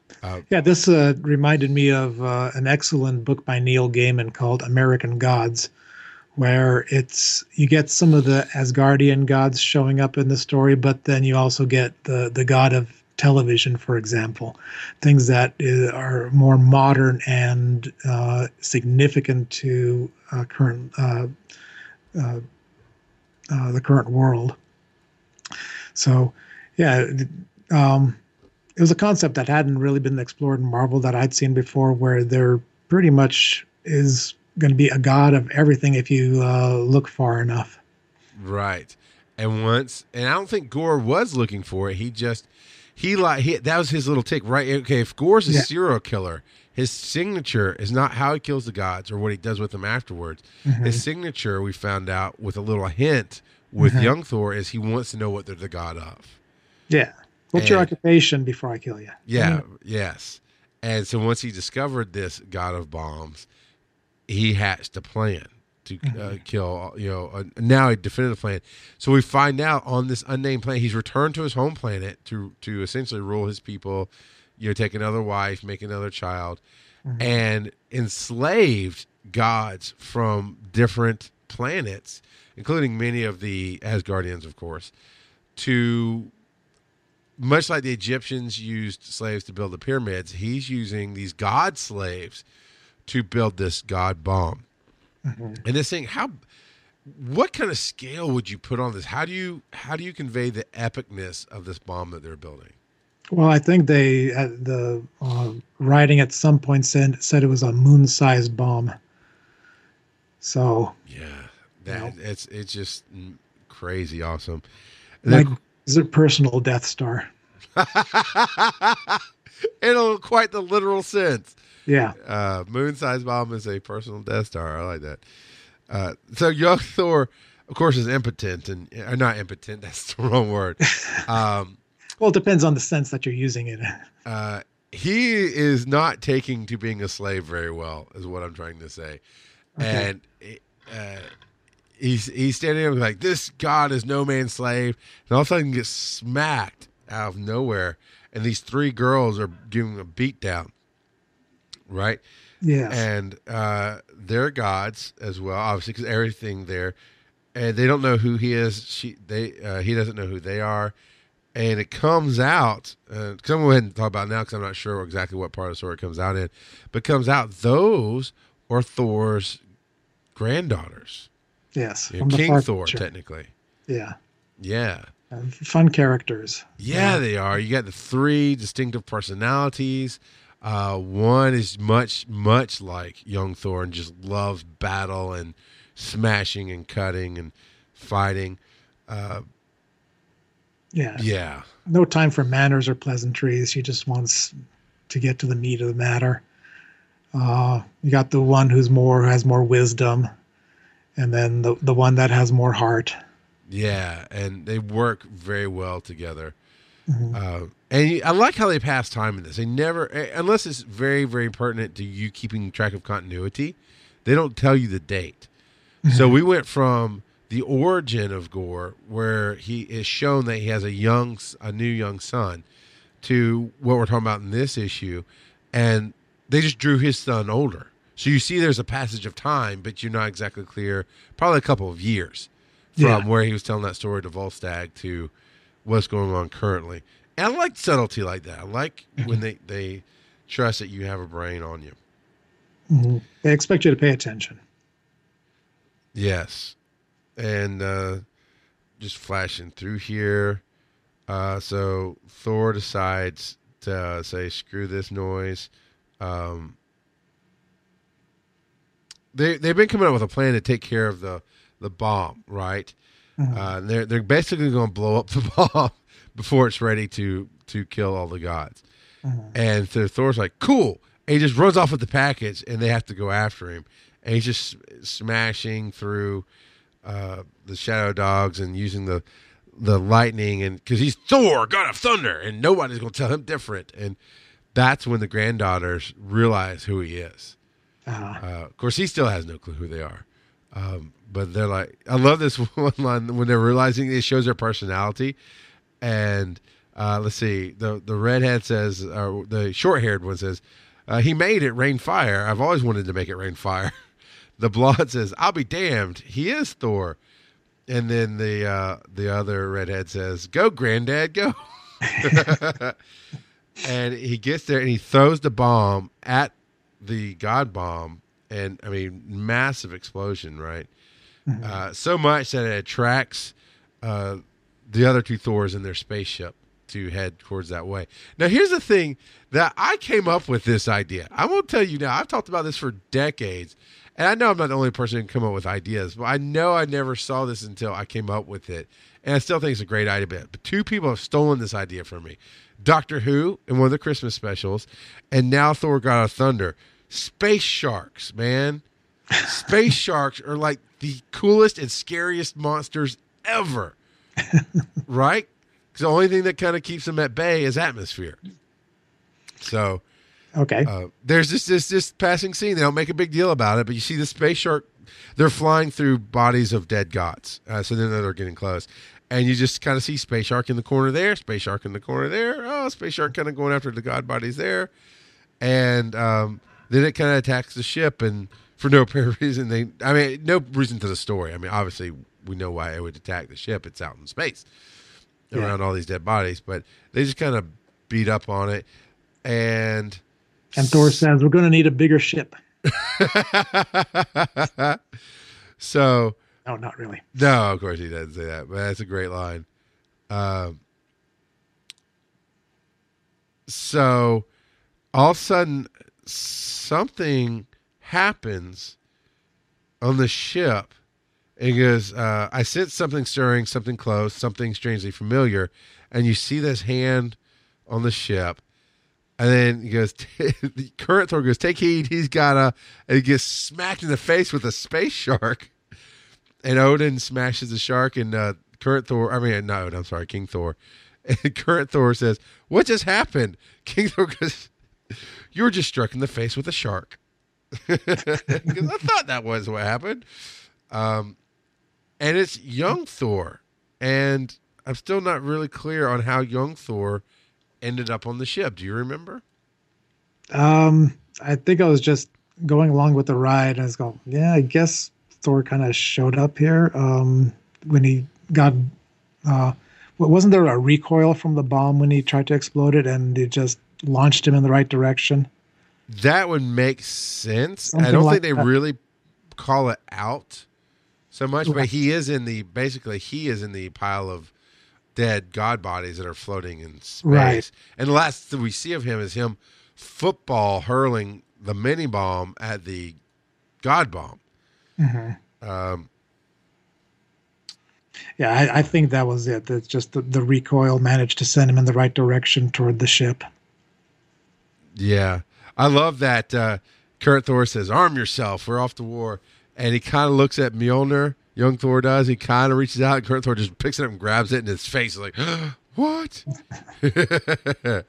Uh, Yeah, this uh, reminded me of uh, an excellent book by Neil Gaiman called American Gods, where it's you get some of the Asgardian gods showing up in the story, but then you also get the the god of television, for example, things that is, are more modern and uh, significant to uh, current uh, uh, uh, the current world. So, yeah, um, it was a concept that hadn't really been explored in Marvel that I'd seen before, where there pretty much is going to be a god of everything if you uh, look far enough. right. And once, and I don't think Gore was looking for it. He just, he like, he, that was his little tick, right? Okay, if Gore's a Yeah. serial killer, his signature is not how he kills the gods or what he does with them afterwards. Mhm. His signature, we found out with a little hint with Mhm. young Thor, is he wants to know what they're the god of. Yeah. What's your And- occupation before I kill you? Yeah, yes. And so once he discovered this god of bombs, he hatched a plan to uh, kill, you know, uh, now a definitive plan. So we find out on this unnamed planet, he's returned to his home planet to to essentially rule his people, you know, take another wife, make another child, and enslaved gods from different planets, including many of the Asgardians, of course, to much like the Egyptians used slaves to build the pyramids, he's using these god slaves to build this god bomb. Mm-hmm. And this thing, how, what kind of scale would you put on this? How do you how do you convey the epicness of this bomb that they're building? Well, I think they uh, the uh, writing at some point said said it was a moon-sized bomb. So, Yeah, that No. it's it's just mm, crazy awesome. And then- like, is it personal Death Star? in quite the literal sense. Yeah. Uh, moon-sized bomb is a personal Death Star. I like that. Uh, so young Thor, of course, is impotent and uh, not impotent. That's the wrong word. Um, Well, it depends on the sense that you're using it. uh, he is not taking to being a slave very well, is what I'm trying to say. Okay. And uh, he's he's standing there like, this god is no man's slave, and all of a sudden gets smacked out of nowhere, and these three girls are giving him a beat down, right? Yes. And uh, they're gods as well, obviously, because everything there, and they don't know who he is. She, they, uh, he doesn't know who they are, and it comes out. Uh, cause I'm going to go ahead and talk about it now because I'm not sure exactly what part of the story it comes out in, but it comes out those are Thor's granddaughters, yes. you know, From the King far Thor, future. technically. Yeah. Yeah. Uh, fun characters. Yeah, they are. You got the three distinctive personalities. Uh, one is much, much like young Thor and just loves battle and smashing and cutting and fighting. Uh, Yeah. yeah. No time for manners or pleasantries. She just wants to get to the meat of the matter. Uh, you got the one who's more, who has more wisdom, and then the the one that has more heart. Yeah. And they work very well together. Mhm. Uh, and I like how they pass time in this. They never, unless it's very, very pertinent to you keeping track of continuity, they don't tell you the date. So we went from the origin of Gore, where he is shown that he has a young, a new young son, to what we're talking about in this issue, and they just drew his son older. So you see, there's a passage of time, but you're not exactly clear. Probably a couple of years from Yeah. where he was telling that story to Volstagg to what's going on currently. And I like subtlety like that. I like when they they trust that you have a brain on you. Mhm. They expect you to pay attention. Yes. And uh, just flashing through here. Uh, so Thor decides to uh, say, screw this noise. Um, they, they've been coming up with a plan to take care of the, the bomb, right? Mhm. Uh, they're, they're basically going to blow up the bomb before it's ready to, to kill all the gods. Mhm. And so Thor's like, cool. And he just runs off with the package, and they have to go after him. And he's just smashing through uh, the shadow dogs and using the the lightning, and because he's Thor, God of Thunder, and nobody's going to tell him different. And that's when the granddaughters realize who he is. Uh, Uh, of course, he still has no clue who they are. Um, but they're like, I love this one line when they're realizing it shows their personality. And Uh, let's see. The the redhead says, or the short haired one says, uh, he made it rain fire. I've always wanted to make it rain fire. The blonde says, I'll be damned. He is Thor. And then the uh, the other redhead says, go, granddad, go. And he gets there and he throws the bomb at the God bomb. And, I mean, massive explosion, right? Mm-hmm. Uh, so much that it attracts uh, the other two Thors in their spaceship to head towards that way. Now, here's the thing that I came up with this idea. I won't tell you now. I've talked about this for decades. And I know I'm not the only person who can come up with ideas, but I know I never saw this until I came up with it. And I still think it's a great idea. But two people have stolen this idea from me. Doctor Who in one of the Christmas specials, and now Thor God of Thunder. Space sharks, man. Space sharks are like the coolest and scariest monsters ever. Right? Because the only thing that kind of keeps them at bay is atmosphere. So... Okay. Uh, there's this this this passing scene. They don't make a big deal about it, but you see the space shark. They're flying through bodies of dead gods. Uh, so then they're getting close, and you just kind of see space shark in the corner there, space shark in the corner there. Oh, space shark kind of going after the god bodies there, and um, then it kind of attacks the ship, and for no apparent reason, they. I mean, no reason to the story. I mean, obviously we know why it would attack the ship. It's out in space yeah. around all these dead bodies, but they just kind of beat up on it, and. And Thor says, we're going to need a bigger ship. So. No, not really. No, of course he doesn't say that, but that's a great line. Um, so all of a sudden, something happens on the ship. And he goes, uh, I sense something stirring, something close, something strangely familiar. And you see this hand on the ship. And then he goes, the current Thor goes, take heed, he's got a, and he gets smacked in the face with a space shark. And Odin smashes the shark, and uh, current Thor, I mean, not Odin, I'm sorry, King Thor. And current Thor says, what just happened? King Thor goes, you were just struck in the face with a shark. Because I thought that was what happened. Um, and it's young Thor. And I'm still not really clear on how young Thor ended up on the ship. Do you remember? Um, I think I was just going along with the ride. I was going, yeah, I guess Thor kind of showed up here. Um, when he got, uh, wasn't there a recoil from the bomb when he tried to explode it and it just launched him in the right direction? That would make sense. Something I don't like think they that. really call it out so much, right. But he is in the, basically he is in the pile of dead god bodies that are floating in space. Right. And the last that we see of him is him football hurling the mini bomb at the god bomb. Mm-hmm. Um, yeah, I, I think that was it. That's just the, the recoil managed to send him in the right direction toward the ship. Yeah. I love that uh, Kurt Thor says, arm yourself, we're off to war. And he kind of looks at Mjolnir. Young Thor does. He kind of reaches out, and Kurt Thor just picks it up and grabs it, and his face is like, what? uh,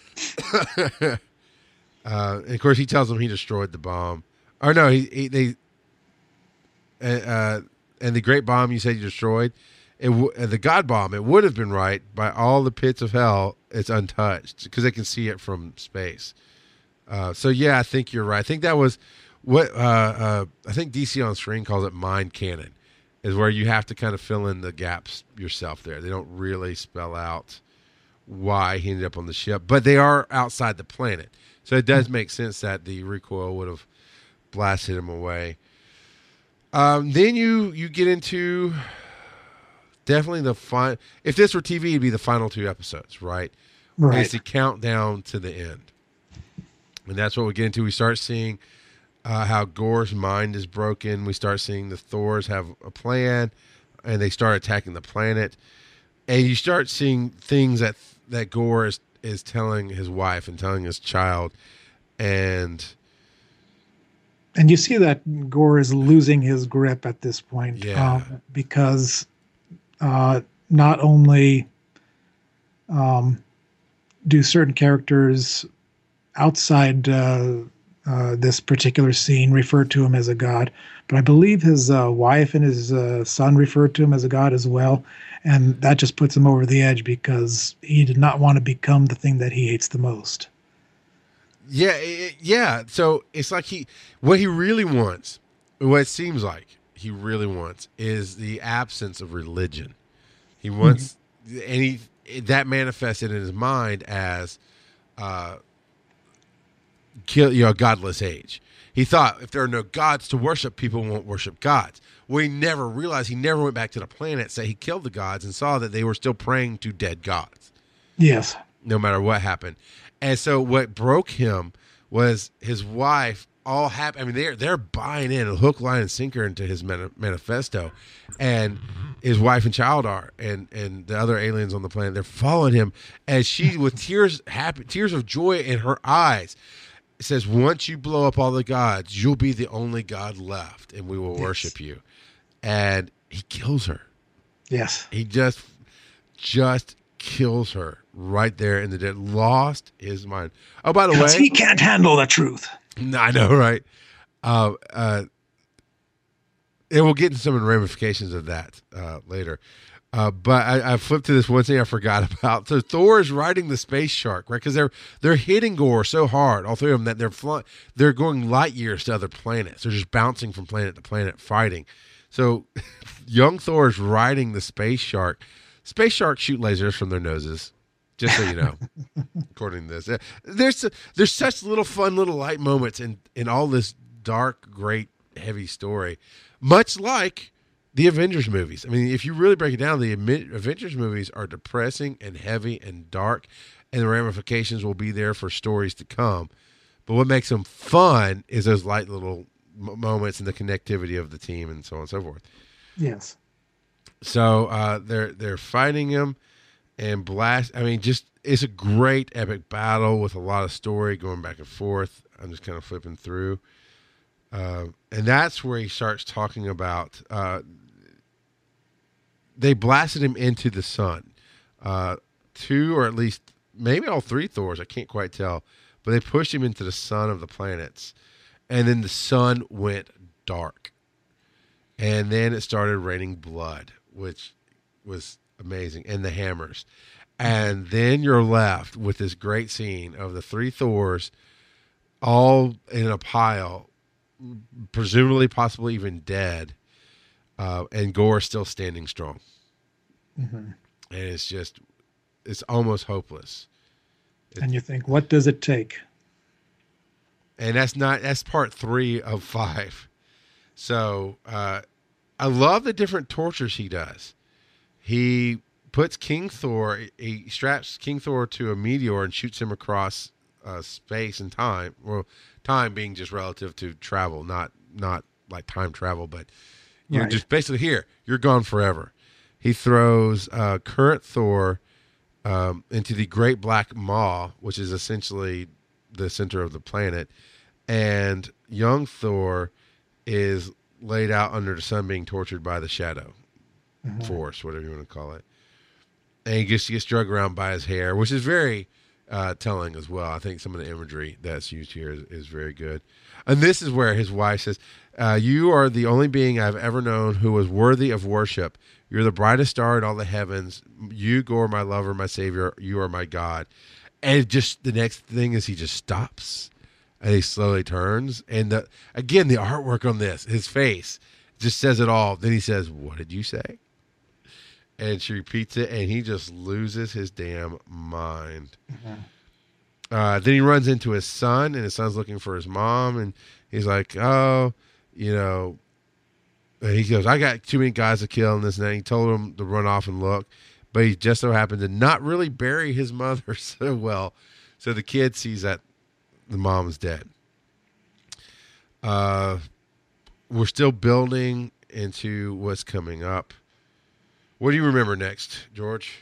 and of course, he tells him he destroyed the bomb. Or no, he, he they uh, and the great bomb you said you destroyed, it w- uh, the God bomb. It would have been right by all the pits of hell. It's untouched because they can see it from space. Uh, so yeah, I think you're right. I think that was what uh, uh, I think D C on screen calls it mind canon. Is where you have to kind of fill in the gaps yourself there. They don't really spell out why he ended up on the ship, but they are outside the planet. So it does make sense that the recoil would have blasted him away. Um, then you you get into definitely the final. If this were T V, it'd be the final two episodes, right? Right. It's the countdown to the end. And that's what we get into. We start seeing Uh, how Gorr's mind is broken. We start seeing the Thors have a plan, and they start attacking the planet. And you start seeing things that that Gorr is, is telling his wife and telling his child. And and you see that Gorr is losing his grip at this point. Yeah. Um, because uh, not only um, do certain characters outside uh, uh, this particular scene referred to him as a god, but I believe his uh, wife and his uh, son referred to him as a god as well, and that just puts him over the edge because he did not want to become the thing that he hates the most. Yeah, it, yeah. So it's like he, what he really wants, what it seems like he really wants, is the absence of religion. He wants, mm-hmm. and he that manifested in his mind as, uh, kill you know, a godless age. He thought if there are no gods to worship, people won't worship gods. Well, he never realized, he never went back to the planet, so he killed the gods and saw that they were still praying to dead gods. Yes. No matter what happened. And so what broke him was his wife, all happy. I mean, they're, they're buying in a hook, line, and sinker into his manifesto. And his wife and child are, and, and the other aliens on the planet, they're following him as she, with tears, happy, tears of joy in her eyes, says, once you blow up all the gods, you'll be the only God left, and we will yes. worship you. And he kills her. Yes. He just, just kills her right there in the dead. Lost his mind. Oh, by the way, he can't handle the truth. I know, right? Uh, uh, and we'll get into some of the ramifications of that uh, later. Uh, but I, I flipped to this one thing I forgot about. So Thor is riding the space shark, right? Because they're they're hitting Gorr so hard, all three of them, that they're fly, they're going light years to other planets. They're just bouncing from planet to planet, fighting. So young Thor is riding the space shark. Space sharks shoot lasers from their noses, just so you know. According to this, there's there's such little fun, little light moments in in all this dark, great, heavy story, much like the Avengers movies. I mean, if you really break it down, the Avengers movies are depressing and heavy and dark, and the ramifications will be there for stories to come. But what makes them fun is those light little m- moments and the connectivity of the team and so on and so forth. Yes. So uh, they're they're fighting him and blast. I mean, just it's a great epic battle with a lot of story going back and forth. I'm just kind of flipping through. Uh, and that's where he starts talking about uh, they blasted him into the sun. Uh, two or at least maybe all three Thors, I can't quite tell, but they pushed him into the sun of the planets. And then the sun went dark. And then it started raining blood, which was amazing, and the hammers. And then you're left with this great scene of the three Thors all in a pile, presumably, possibly even dead, uh, and Gorr still standing strong. Mm-hmm. And it's just, it's almost hopeless. It's, and you think, what does it take? And that's not, that's part three of five. So uh, I love the different tortures he does. He puts King Thor, he straps King Thor to a meteor and shoots him across uh, space and time. Well, time being just relative to travel, not not like time travel, but you right. know, just basically here, you're gone forever. He throws uh, current Thor um, into the Great Black Maw, which is essentially the center of the planet, and young Thor is laid out under the sun being tortured by the Shadow mm-hmm. Force, whatever you want to call it. And he gets, gets dragged around by his hair, which is very uh, telling as well. I think some of the imagery that's used here is, is very good. And this is where his wife says, uh, you are the only being I've ever known who was worthy of worship. You're the brightest star in all the heavens. You, Gorr, my lover, my savior. You are my God. And just the next thing is he just stops. And he slowly turns. And the, again, the artwork on this, his face, just says it all. Then he says, what did you say? And she repeats it, and he just loses his damn mind. Mm-hmm. Uh, then he runs into his son, and his son's looking for his mom. And he's like, oh, you know, and he goes, I got too many guys to kill and this and that. He told him to run off and look. But he just so happened to not really bury his mother so well. So the kid sees that the mom's dead. Uh, we're still building into what's coming up. What do you remember next, George?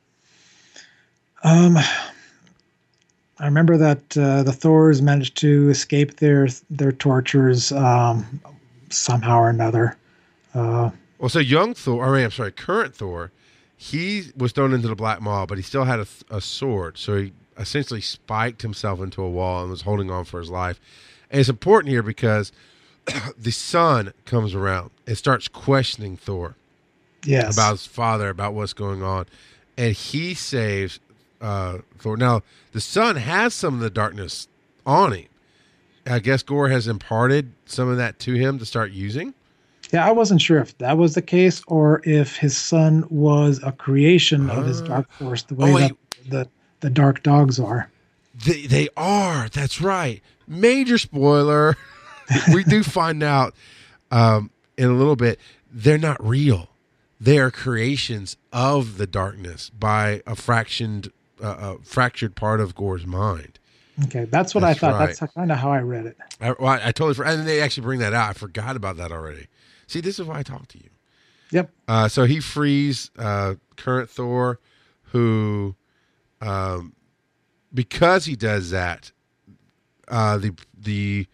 Um, I remember that uh, the Thors managed to escape their their tortures um, somehow or another. Uh, well, so young Thor, I mean, I'm sorry, current Thor, he was thrown into the Black Maw, but he still had a, a sword. So he essentially spiked himself into a wall and was holding on for his life. And it's important here because the son comes around and starts questioning Thor. Yes. About his father, about what's going on. And he saves uh, Thor. Now, the son has some of the darkness on him. I guess Gorr has imparted some of that to him to start using. Yeah, I wasn't sure if that was the case or if his son was a creation uh, of his dark force, the way oh, that the, the dark dogs are. They, they are. That's right. Major spoiler. We do find out um, in a little bit, they're not real. They are creations of the darkness by a fractioned, uh, a fractured part of Gorr's mind. Okay, that's what that's I thought. Right. That's kind of how I read it. I, well, I, I totally forgot. And they actually bring that out. I forgot about that already. See, this is why I talk to you. Yep. Uh, so he frees uh, current Thor, who, um, because he does that, uh, the the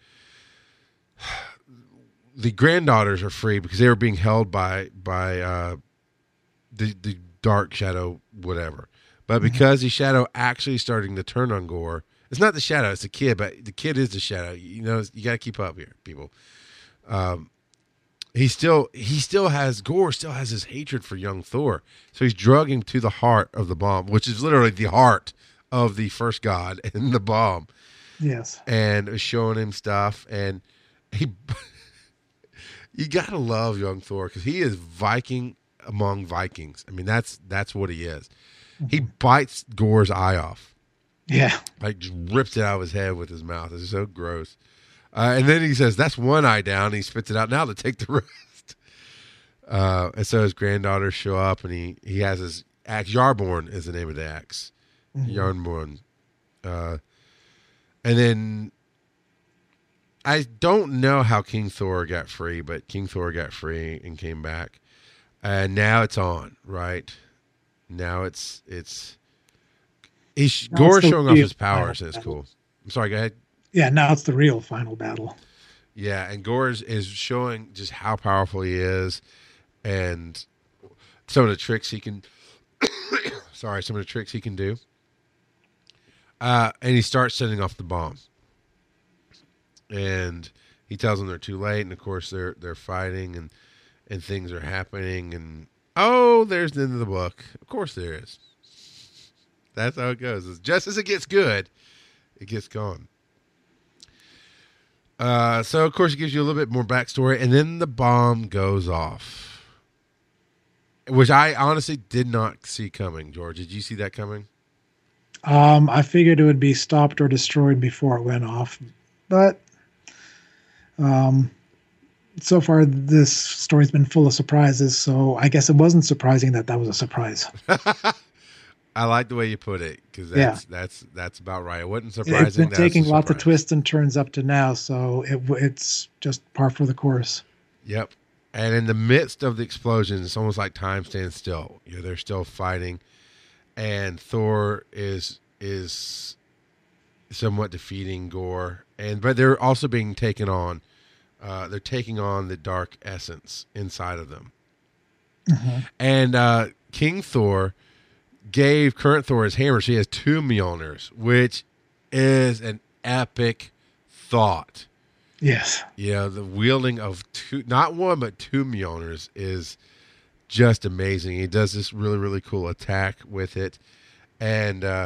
the granddaughters are free because they were being held by by uh, the the dark shadow, whatever. But because mm-hmm. the shadow actually starting to turn on Gorr, it's not the shadow, it's the kid. But the kid is the shadow. You know, you got to keep up here, people. Um, he still he still has Gorr still has his hatred for young Thor, so he's drugging him to the heart of the bomb, which is literally the heart of the first god in the bomb. Yes, and showing him stuff, and he. You gotta love young Thor because he is Viking among Vikings. I mean, that's that's what he is. Mm-hmm. He bites Gorr's eye off. Yeah, like just rips it out of his head with his mouth. It's so gross. Uh, and then he says, "That's one eye down." And he spits it out. Now to take the rest. Uh, and so his granddaughters show up, and he he has his axe. Yarborn is the name of the axe. Mm-hmm. Yarborn. Uh, and then. I don't know how King Thor got free, but King Thor got free and came back. And now it's on, right? Now it's it's he's Gorr showing off his powers, and it's cool. I'm sorry, go ahead. Yeah, now it's the real final battle. Yeah, and Gorr is, is showing just how powerful he is, and some of the tricks he can. sorry, some of the tricks he can do. Uh, and he starts setting off the bomb. And he tells them they're too late, and of course they're they're fighting, and and things are happening, and oh, there's the end of the book. Of course there is. That's how it goes. It's just as it gets good, it gets gone. Uh, so of course it gives you a little bit more backstory, and then the bomb goes off, which I honestly did not see coming. George, did you see that coming? Um, I figured it would be stopped or destroyed before it went off, but. Um, so far, this story's been full of surprises, so I guess it wasn't surprising that that was a surprise. I like the way you put it, because that's, yeah. that's that's about right. It wasn't surprising. It's been taking lots of twists and turns up to now, so it, it's just par for the course. Yep. And in the midst of the explosions, it's almost like time stands still. You know, they're still fighting, and Thor is is somewhat defeating Gorr, and but they're also being taken on. Uh, they're taking on the dark essence inside of them. Mm-hmm. And uh, King Thor gave current Thor his hammer. So he has two Mjolnirs, which is an epic thought. Yes. Yeah, you know, the wielding of two, not one, but two Mjolnirs is just amazing. He does this really, really cool attack with it. And, uh,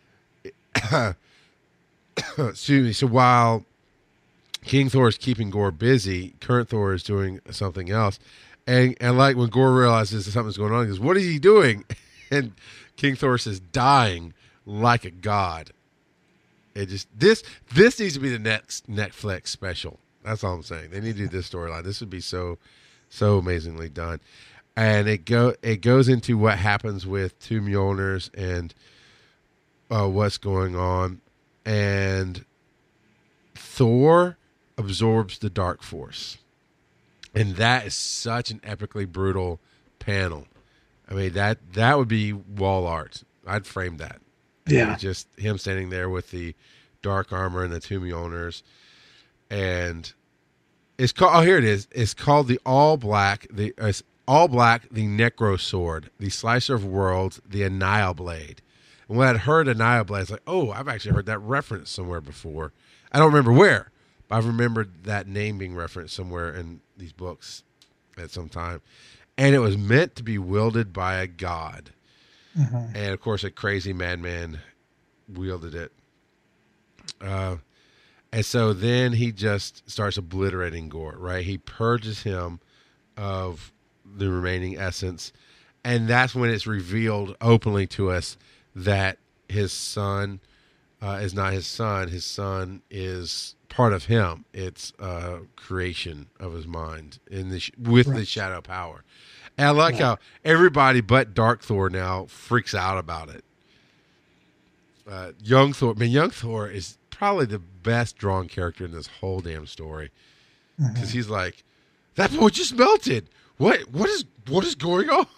excuse me, so while King Thor is keeping Gorr busy, current Thor is doing something else. And and like when Gorr realizes that something's going on, he goes, "What is he doing?" And King Thor says, "Dying like a god." It just this this needs to be the next Netflix special. That's all I'm saying. They need to do this storyline. This would be so so amazingly done. And it go it goes into what happens with two Mjolnirs and uh, what's going on. And Thor absorbs the dark force, and that is such an epically brutal panel. I mean, that that would be wall art. I'd frame that. Yeah, just him standing there with the dark armor and the two Mjolnirs, and it's called. Oh, here it is. It's called the All Black. The uh, All Black, the Necro Sword, the Slicer of Worlds, the Annihilator Blade. And when I'd heard Annihilator Blade, I was like, oh, I've actually heard that reference somewhere before. I don't remember where, I've remembered that name being referenced somewhere in these books at some time. And it was meant to be wielded by a god. Mm-hmm. And, of course, a crazy madman wielded it. Uh, and so then he just starts obliterating Gorr, right? He purges him of the remaining essence. And that's when it's revealed openly to us that his son uh, is not his son. His son is part of him. It's a creation of his mind in the sh- with right. the shadow power. And I like yeah. how everybody but Dark Thor now freaks out about it. Uh, young Thor, I mean, young Thor is probably the best drawn character in this whole damn story because mm-hmm. he's like, that boy just melted. What? What is? What is going on?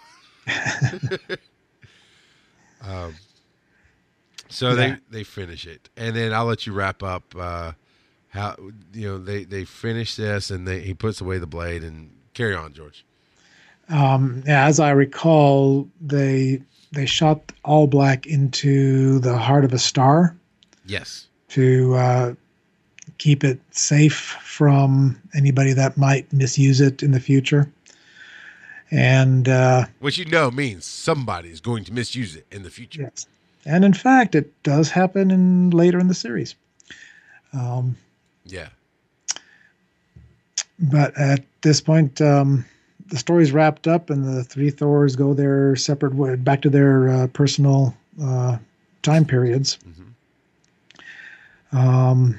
um, so yeah. they they finish it, and then I'll let you wrap up. Uh, how you know they they finish this, and they he puts away the blade and carry on, George. Um, yeah, as I recall, they they shot All Black into the heart of a star. Yes. To uh, keep it safe from anybody that might misuse it in the future. And uh, which you know means somebody's going to misuse it in the future. Yes. And in fact, it does happen in later in the series. Um, yeah. But at this point, um, the story's wrapped up, and the three Thors go their separate way, back to their uh, personal uh, time periods. Mm-hmm. Um,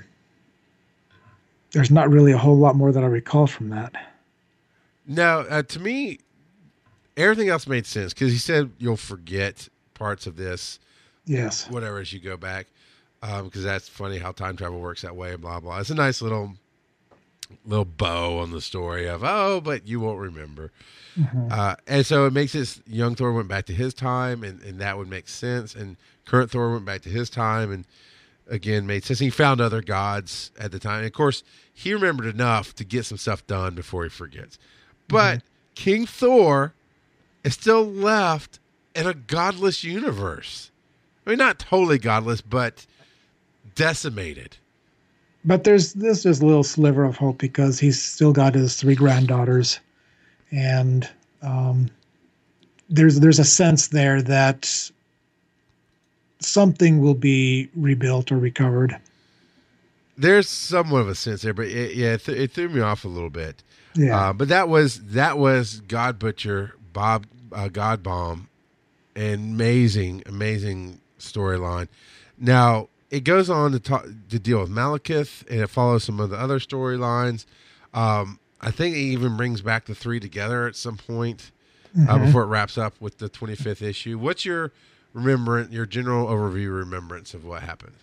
there's not really a whole lot more that I recall from that. No, uh, to me, everything else made sense because he said you'll forget parts of this. Yes. Whatever, as you go back. Um, because that's funny how time travel works that way and blah, blah. It's a nice little little bow on the story of, oh, but you won't remember. Mm-hmm. Uh, and so it makes this young Thor went back to his time, and, and that would make sense. And current Thor went back to his time, and again, made sense. He found other gods at the time. And of course, he remembered enough to get some stuff done before he forgets. But mm-hmm. King Thor is still left in a godless universe. I mean, not totally godless, but decimated. But there's this is a little sliver of hope because he's still got his three granddaughters, and um, there's there's a sense there that something will be rebuilt or recovered. There's somewhat of a sense there, but it, yeah, it, th- it threw me off a little bit. Yeah, uh, but that was that was God Butcher, Bob uh, God Bomb, an amazing, amazing storyline. Now it goes on to talk to deal with Malekith, and it follows some of the other storylines. Um, I think it even brings back the three together at some point mm-hmm. uh, before it wraps up with the twenty-fifth issue. What's your remembrance, your general overview remembrance of what happened?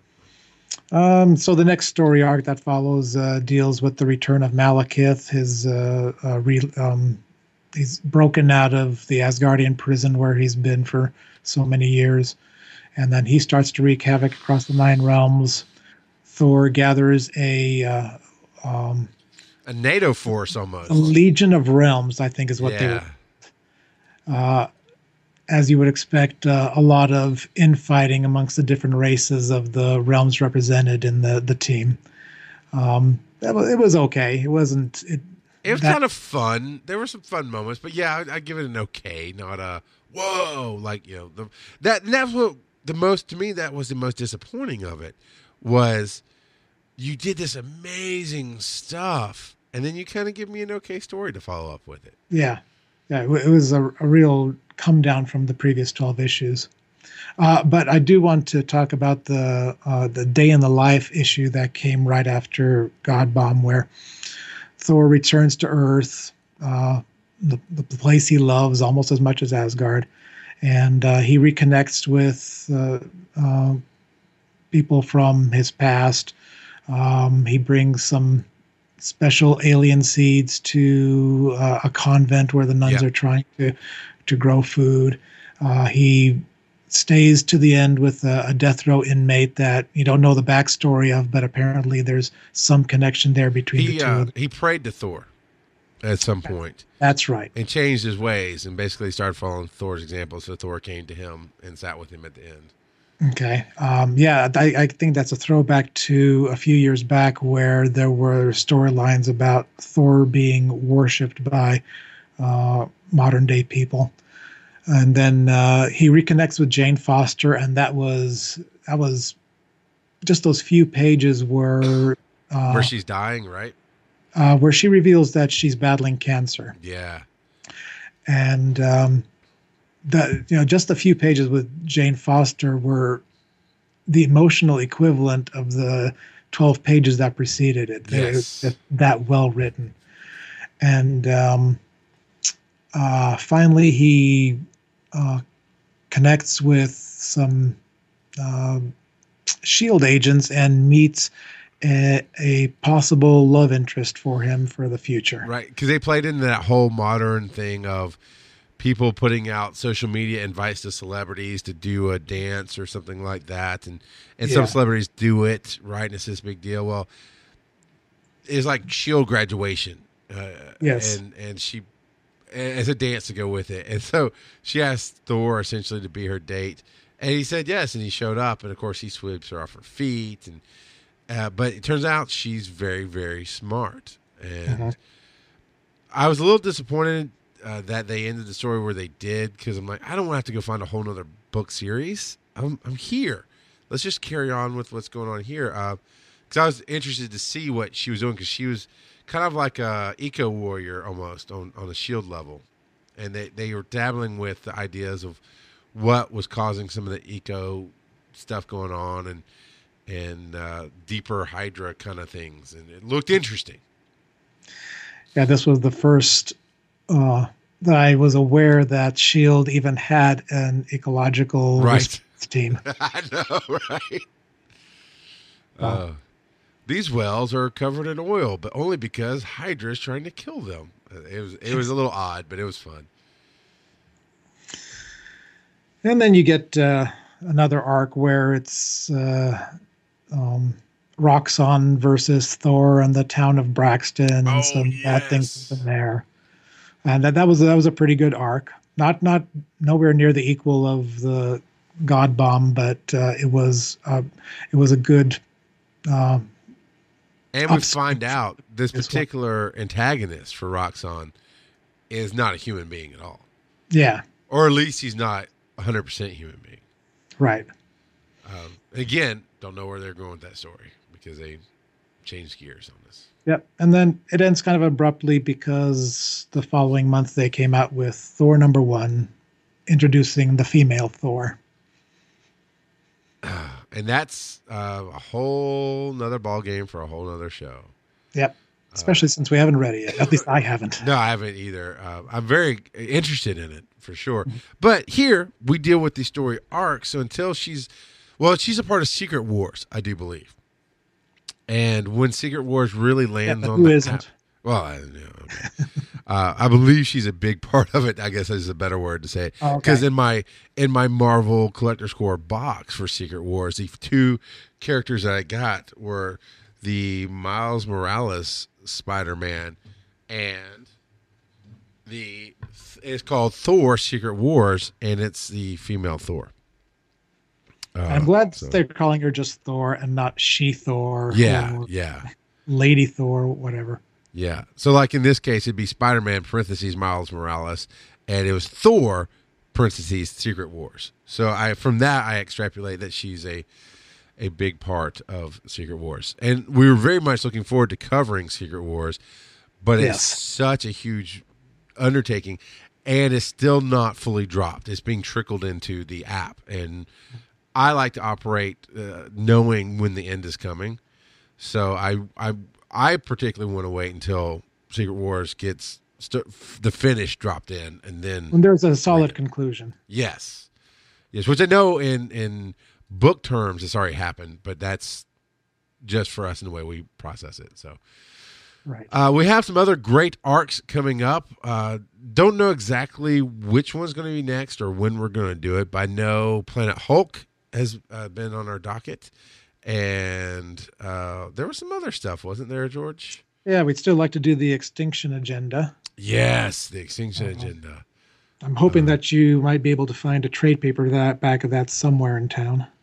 Um, so the next story arc that follows uh, deals with the return of Malekith. His uh, uh, re, um, he's broken out of the Asgardian prison where he's been for so many years, and then he starts to wreak havoc across the Nine Realms. Thor gathers a uh, um, a NATO force almost. A Legion of Realms, I think, is what yeah. they were. Uh, as you would expect, uh, a lot of infighting amongst the different races of the realms represented in the, the team. Um, that was, it was okay. It wasn't... It, it was that, kind of fun. There were some fun moments, but yeah, I'd, I'd give it an okay, not a whoa. Like, you know, the, that and that's what the most, to me, that was the most disappointing of it, was you did this amazing stuff, and then you kind of give me an okay story to follow up with it. Yeah. Yeah, it was a, a real come down from the previous twelve issues. Uh, but I do want to talk about the uh, the Day in the Life issue that came right after God Bomb, where Thor returns to Earth, uh, the, the place he loves almost as much as Asgard, and uh, he reconnects with uh, uh, people from his past. Um, he brings some special alien seeds to uh, a convent where the nuns yeah. are trying to to grow food. Uh, he stays to the end with a, a death row inmate that you don't know the backstory of, but apparently there's some connection there between he, the two. Uh, of them. He prayed to Thor at some point. That's right. And changed his ways and basically started following Thor's example. So Thor came to him and sat with him at the end. Okay. Um, yeah, I, I think that's a throwback to a few years back where there were storylines about Thor being worshipped by uh, modern day people, and then uh, he reconnects with Jane Foster, and that was that was just those few pages where uh, Where she's dying, right? uh, where she reveals that she's battling cancer, Yeah. and um, the you know just a few pages with Jane Foster were the emotional equivalent of the twelve pages that preceded it. They Yes. were that well written, and um, uh, finally he uh, connects with some um Shield agents and meets a, a possible love interest for him for the future. Right, because they played into that whole modern thing of people putting out social media invites to celebrities to do a dance or something like that, and and some Yeah. celebrities do it, right? And it's this big deal. Well, it's like Shield graduation, uh, Yes. and and she as a dance to go with it, and so she asked Thor essentially to be her date, and he said yes, and he showed up, and of course he sweeps her off her feet, and uh, but it turns out she's very very smart, and Mhm. I was a little disappointed uh, that they ended the story where they did, because I'm like, I don't want to have to go find a whole nother book series. I'm I'm here. Let's just carry on with what's going on here. Because I was interested to see what she was doing, because she was kind of like a eco warrior almost on, on a Shield level, and they they were dabbling with the ideas of what was causing some of the eco stuff going on, and and uh, deeper Hydra kind of things, and it looked interesting. Yeah, this was the first uh, that I was aware that Shield even had an ecological Right. response team. I know, right? Uh, these wells are covered in oil, but only because Hydra is trying to kill them. Uh, It was it was a little odd, but it was fun. And then you get uh, another arc where it's uh, um, Roxxon versus Thor and the town of Braxton, and Oh, some bad things yes. happen there. And that, that was that was a pretty good arc. Not not nowhere near the equal of the God Bomb, but uh, it was uh, it was a good. Uh, And we Ups- find out this This one. particular antagonist for Roxxon is not a human being at all, yeah, or at least he's not one hundred percent human being. right. Um, again, don't know where they're going with that story because they changed gears on this. Yep. And then it ends kind of abruptly because the following month they came out with Thor number one, introducing the female Thor. And that's uh, a whole nother ball game for a whole nother show. Yep. Especially since we haven't read it yet. At least I haven't. No, I haven't either. Uh, I'm very interested in it for sure. But here we deal with the story arc. So until she's, well, she's a part of Secret Wars, I do believe. And when Secret Wars really lands Yeah, on who the isn't? map, well, I don't know. Okay. uh, I believe she's a big part of it. I guess is a better word to say it. Oh, okay. Because in my in my Marvel Collector Score box for Secret Wars, the two characters that I got were the Miles Morales Spider-Man and the it's called Thor Secret Wars, and it's the female Thor. Uh, I'm glad so- they're calling her just Thor and not She Thor. Yeah, or yeah. Lady Thor, whatever. Yeah. So, like in this case, it'd be Spider-Man, parentheses, Miles Morales, and it was Thor, parentheses, Secret Wars. So, I from that, I extrapolate that she's a a big part of Secret Wars. And we were very much looking forward to covering Secret Wars, but Yes. it's such a huge undertaking, and it's still not fully dropped. It's being trickled into the app, and I like to operate uh, knowing when the end is coming. So I I I particularly want to wait until Secret Wars gets st- the finish dropped in, and then When there's a solid conclusion. yes, yes, which I know in in book terms it's already happened, but that's just for us in the way we process it. So Right. uh, we have some other great arcs coming up. Uh, don't know exactly which one's going to be next or when we're going to do it, but I know Planet Hulk has uh, been on our docket. And uh, there was some other stuff, wasn't there, George? Yeah, we'd still like to do the Extinction Agenda. Yes, the Extinction Uh-huh. Agenda. I'm hoping Uh-huh. that you might be able to find a trade paper that back of that somewhere in town.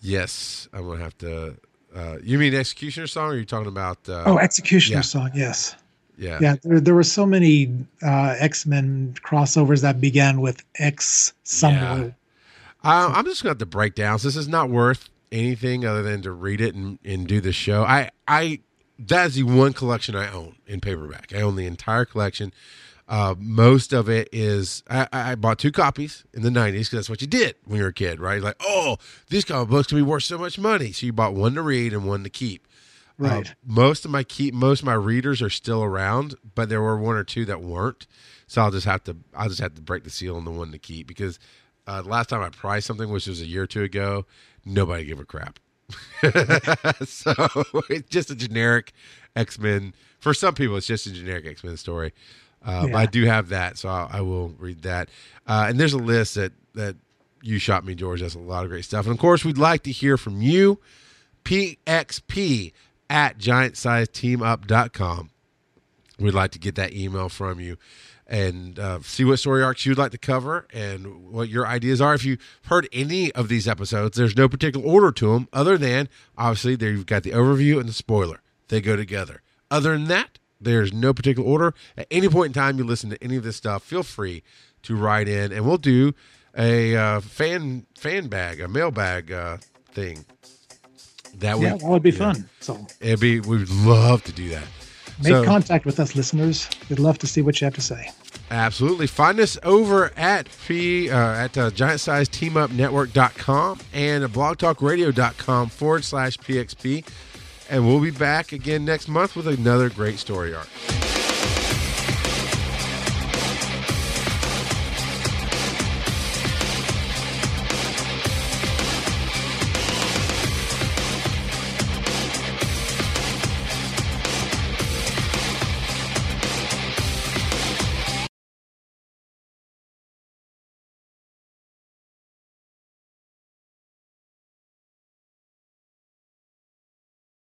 Yes, I'm gonna have to. Uh, you mean Executioner song, or are you talking about? Uh, oh, Executioner yeah. song. Yes. Yeah. Yeah. There, there were so many uh, X-Men crossovers that began with X somewhere. Yeah. Uh, I'm just gonna have to break down. So this is not worth anything other than to read it and, and do the show. I I that is the one collection I own in paperback. I own the entire collection. Uh, most of it is I, I bought two copies in the nineties because that's what you did when you were a kid, right? Like, oh, these comic books can be worth so much money, so you bought one to read and one to keep. Right. Uh, most of my keep, most of my readers are still around, but there were one or two that weren't. So I'll just have to I'll just have to break the seal on the one to keep because uh, the last time I priced something, which was a year or two ago, nobody gave a crap. So it's just a generic X-Men. For some people, it's just a generic X-Men story. Uh, yeah. But I do have that, so I'll, I will read that. Uh, and there's a list that, that you shot me, George. That's a lot of great stuff. And, of course, we'd like to hear from you, P X P at giant size team up dot com. We'd like to get that email from you and uh, see what story arcs you'd like to cover and what your ideas are. If you've heard any of these episodes, there's no particular order to them other than, obviously, there you've got the overview and the spoiler. They go together. Other than that, there's no particular order. At any point in time you listen to any of this stuff, feel free to write in, and we'll do a uh, fan fan bag, a mailbag uh, thing. That would, yeah, that would be yeah. fun. So it'd be, we'd love to do that. make So, contact with us, listeners. We'd love to see what you have to say. absolutely. Find us over at P uh, at uh, giant size team up network dot com and blogtalkradio.com forward slash PXP. And we'll be back again next month with another great story arc.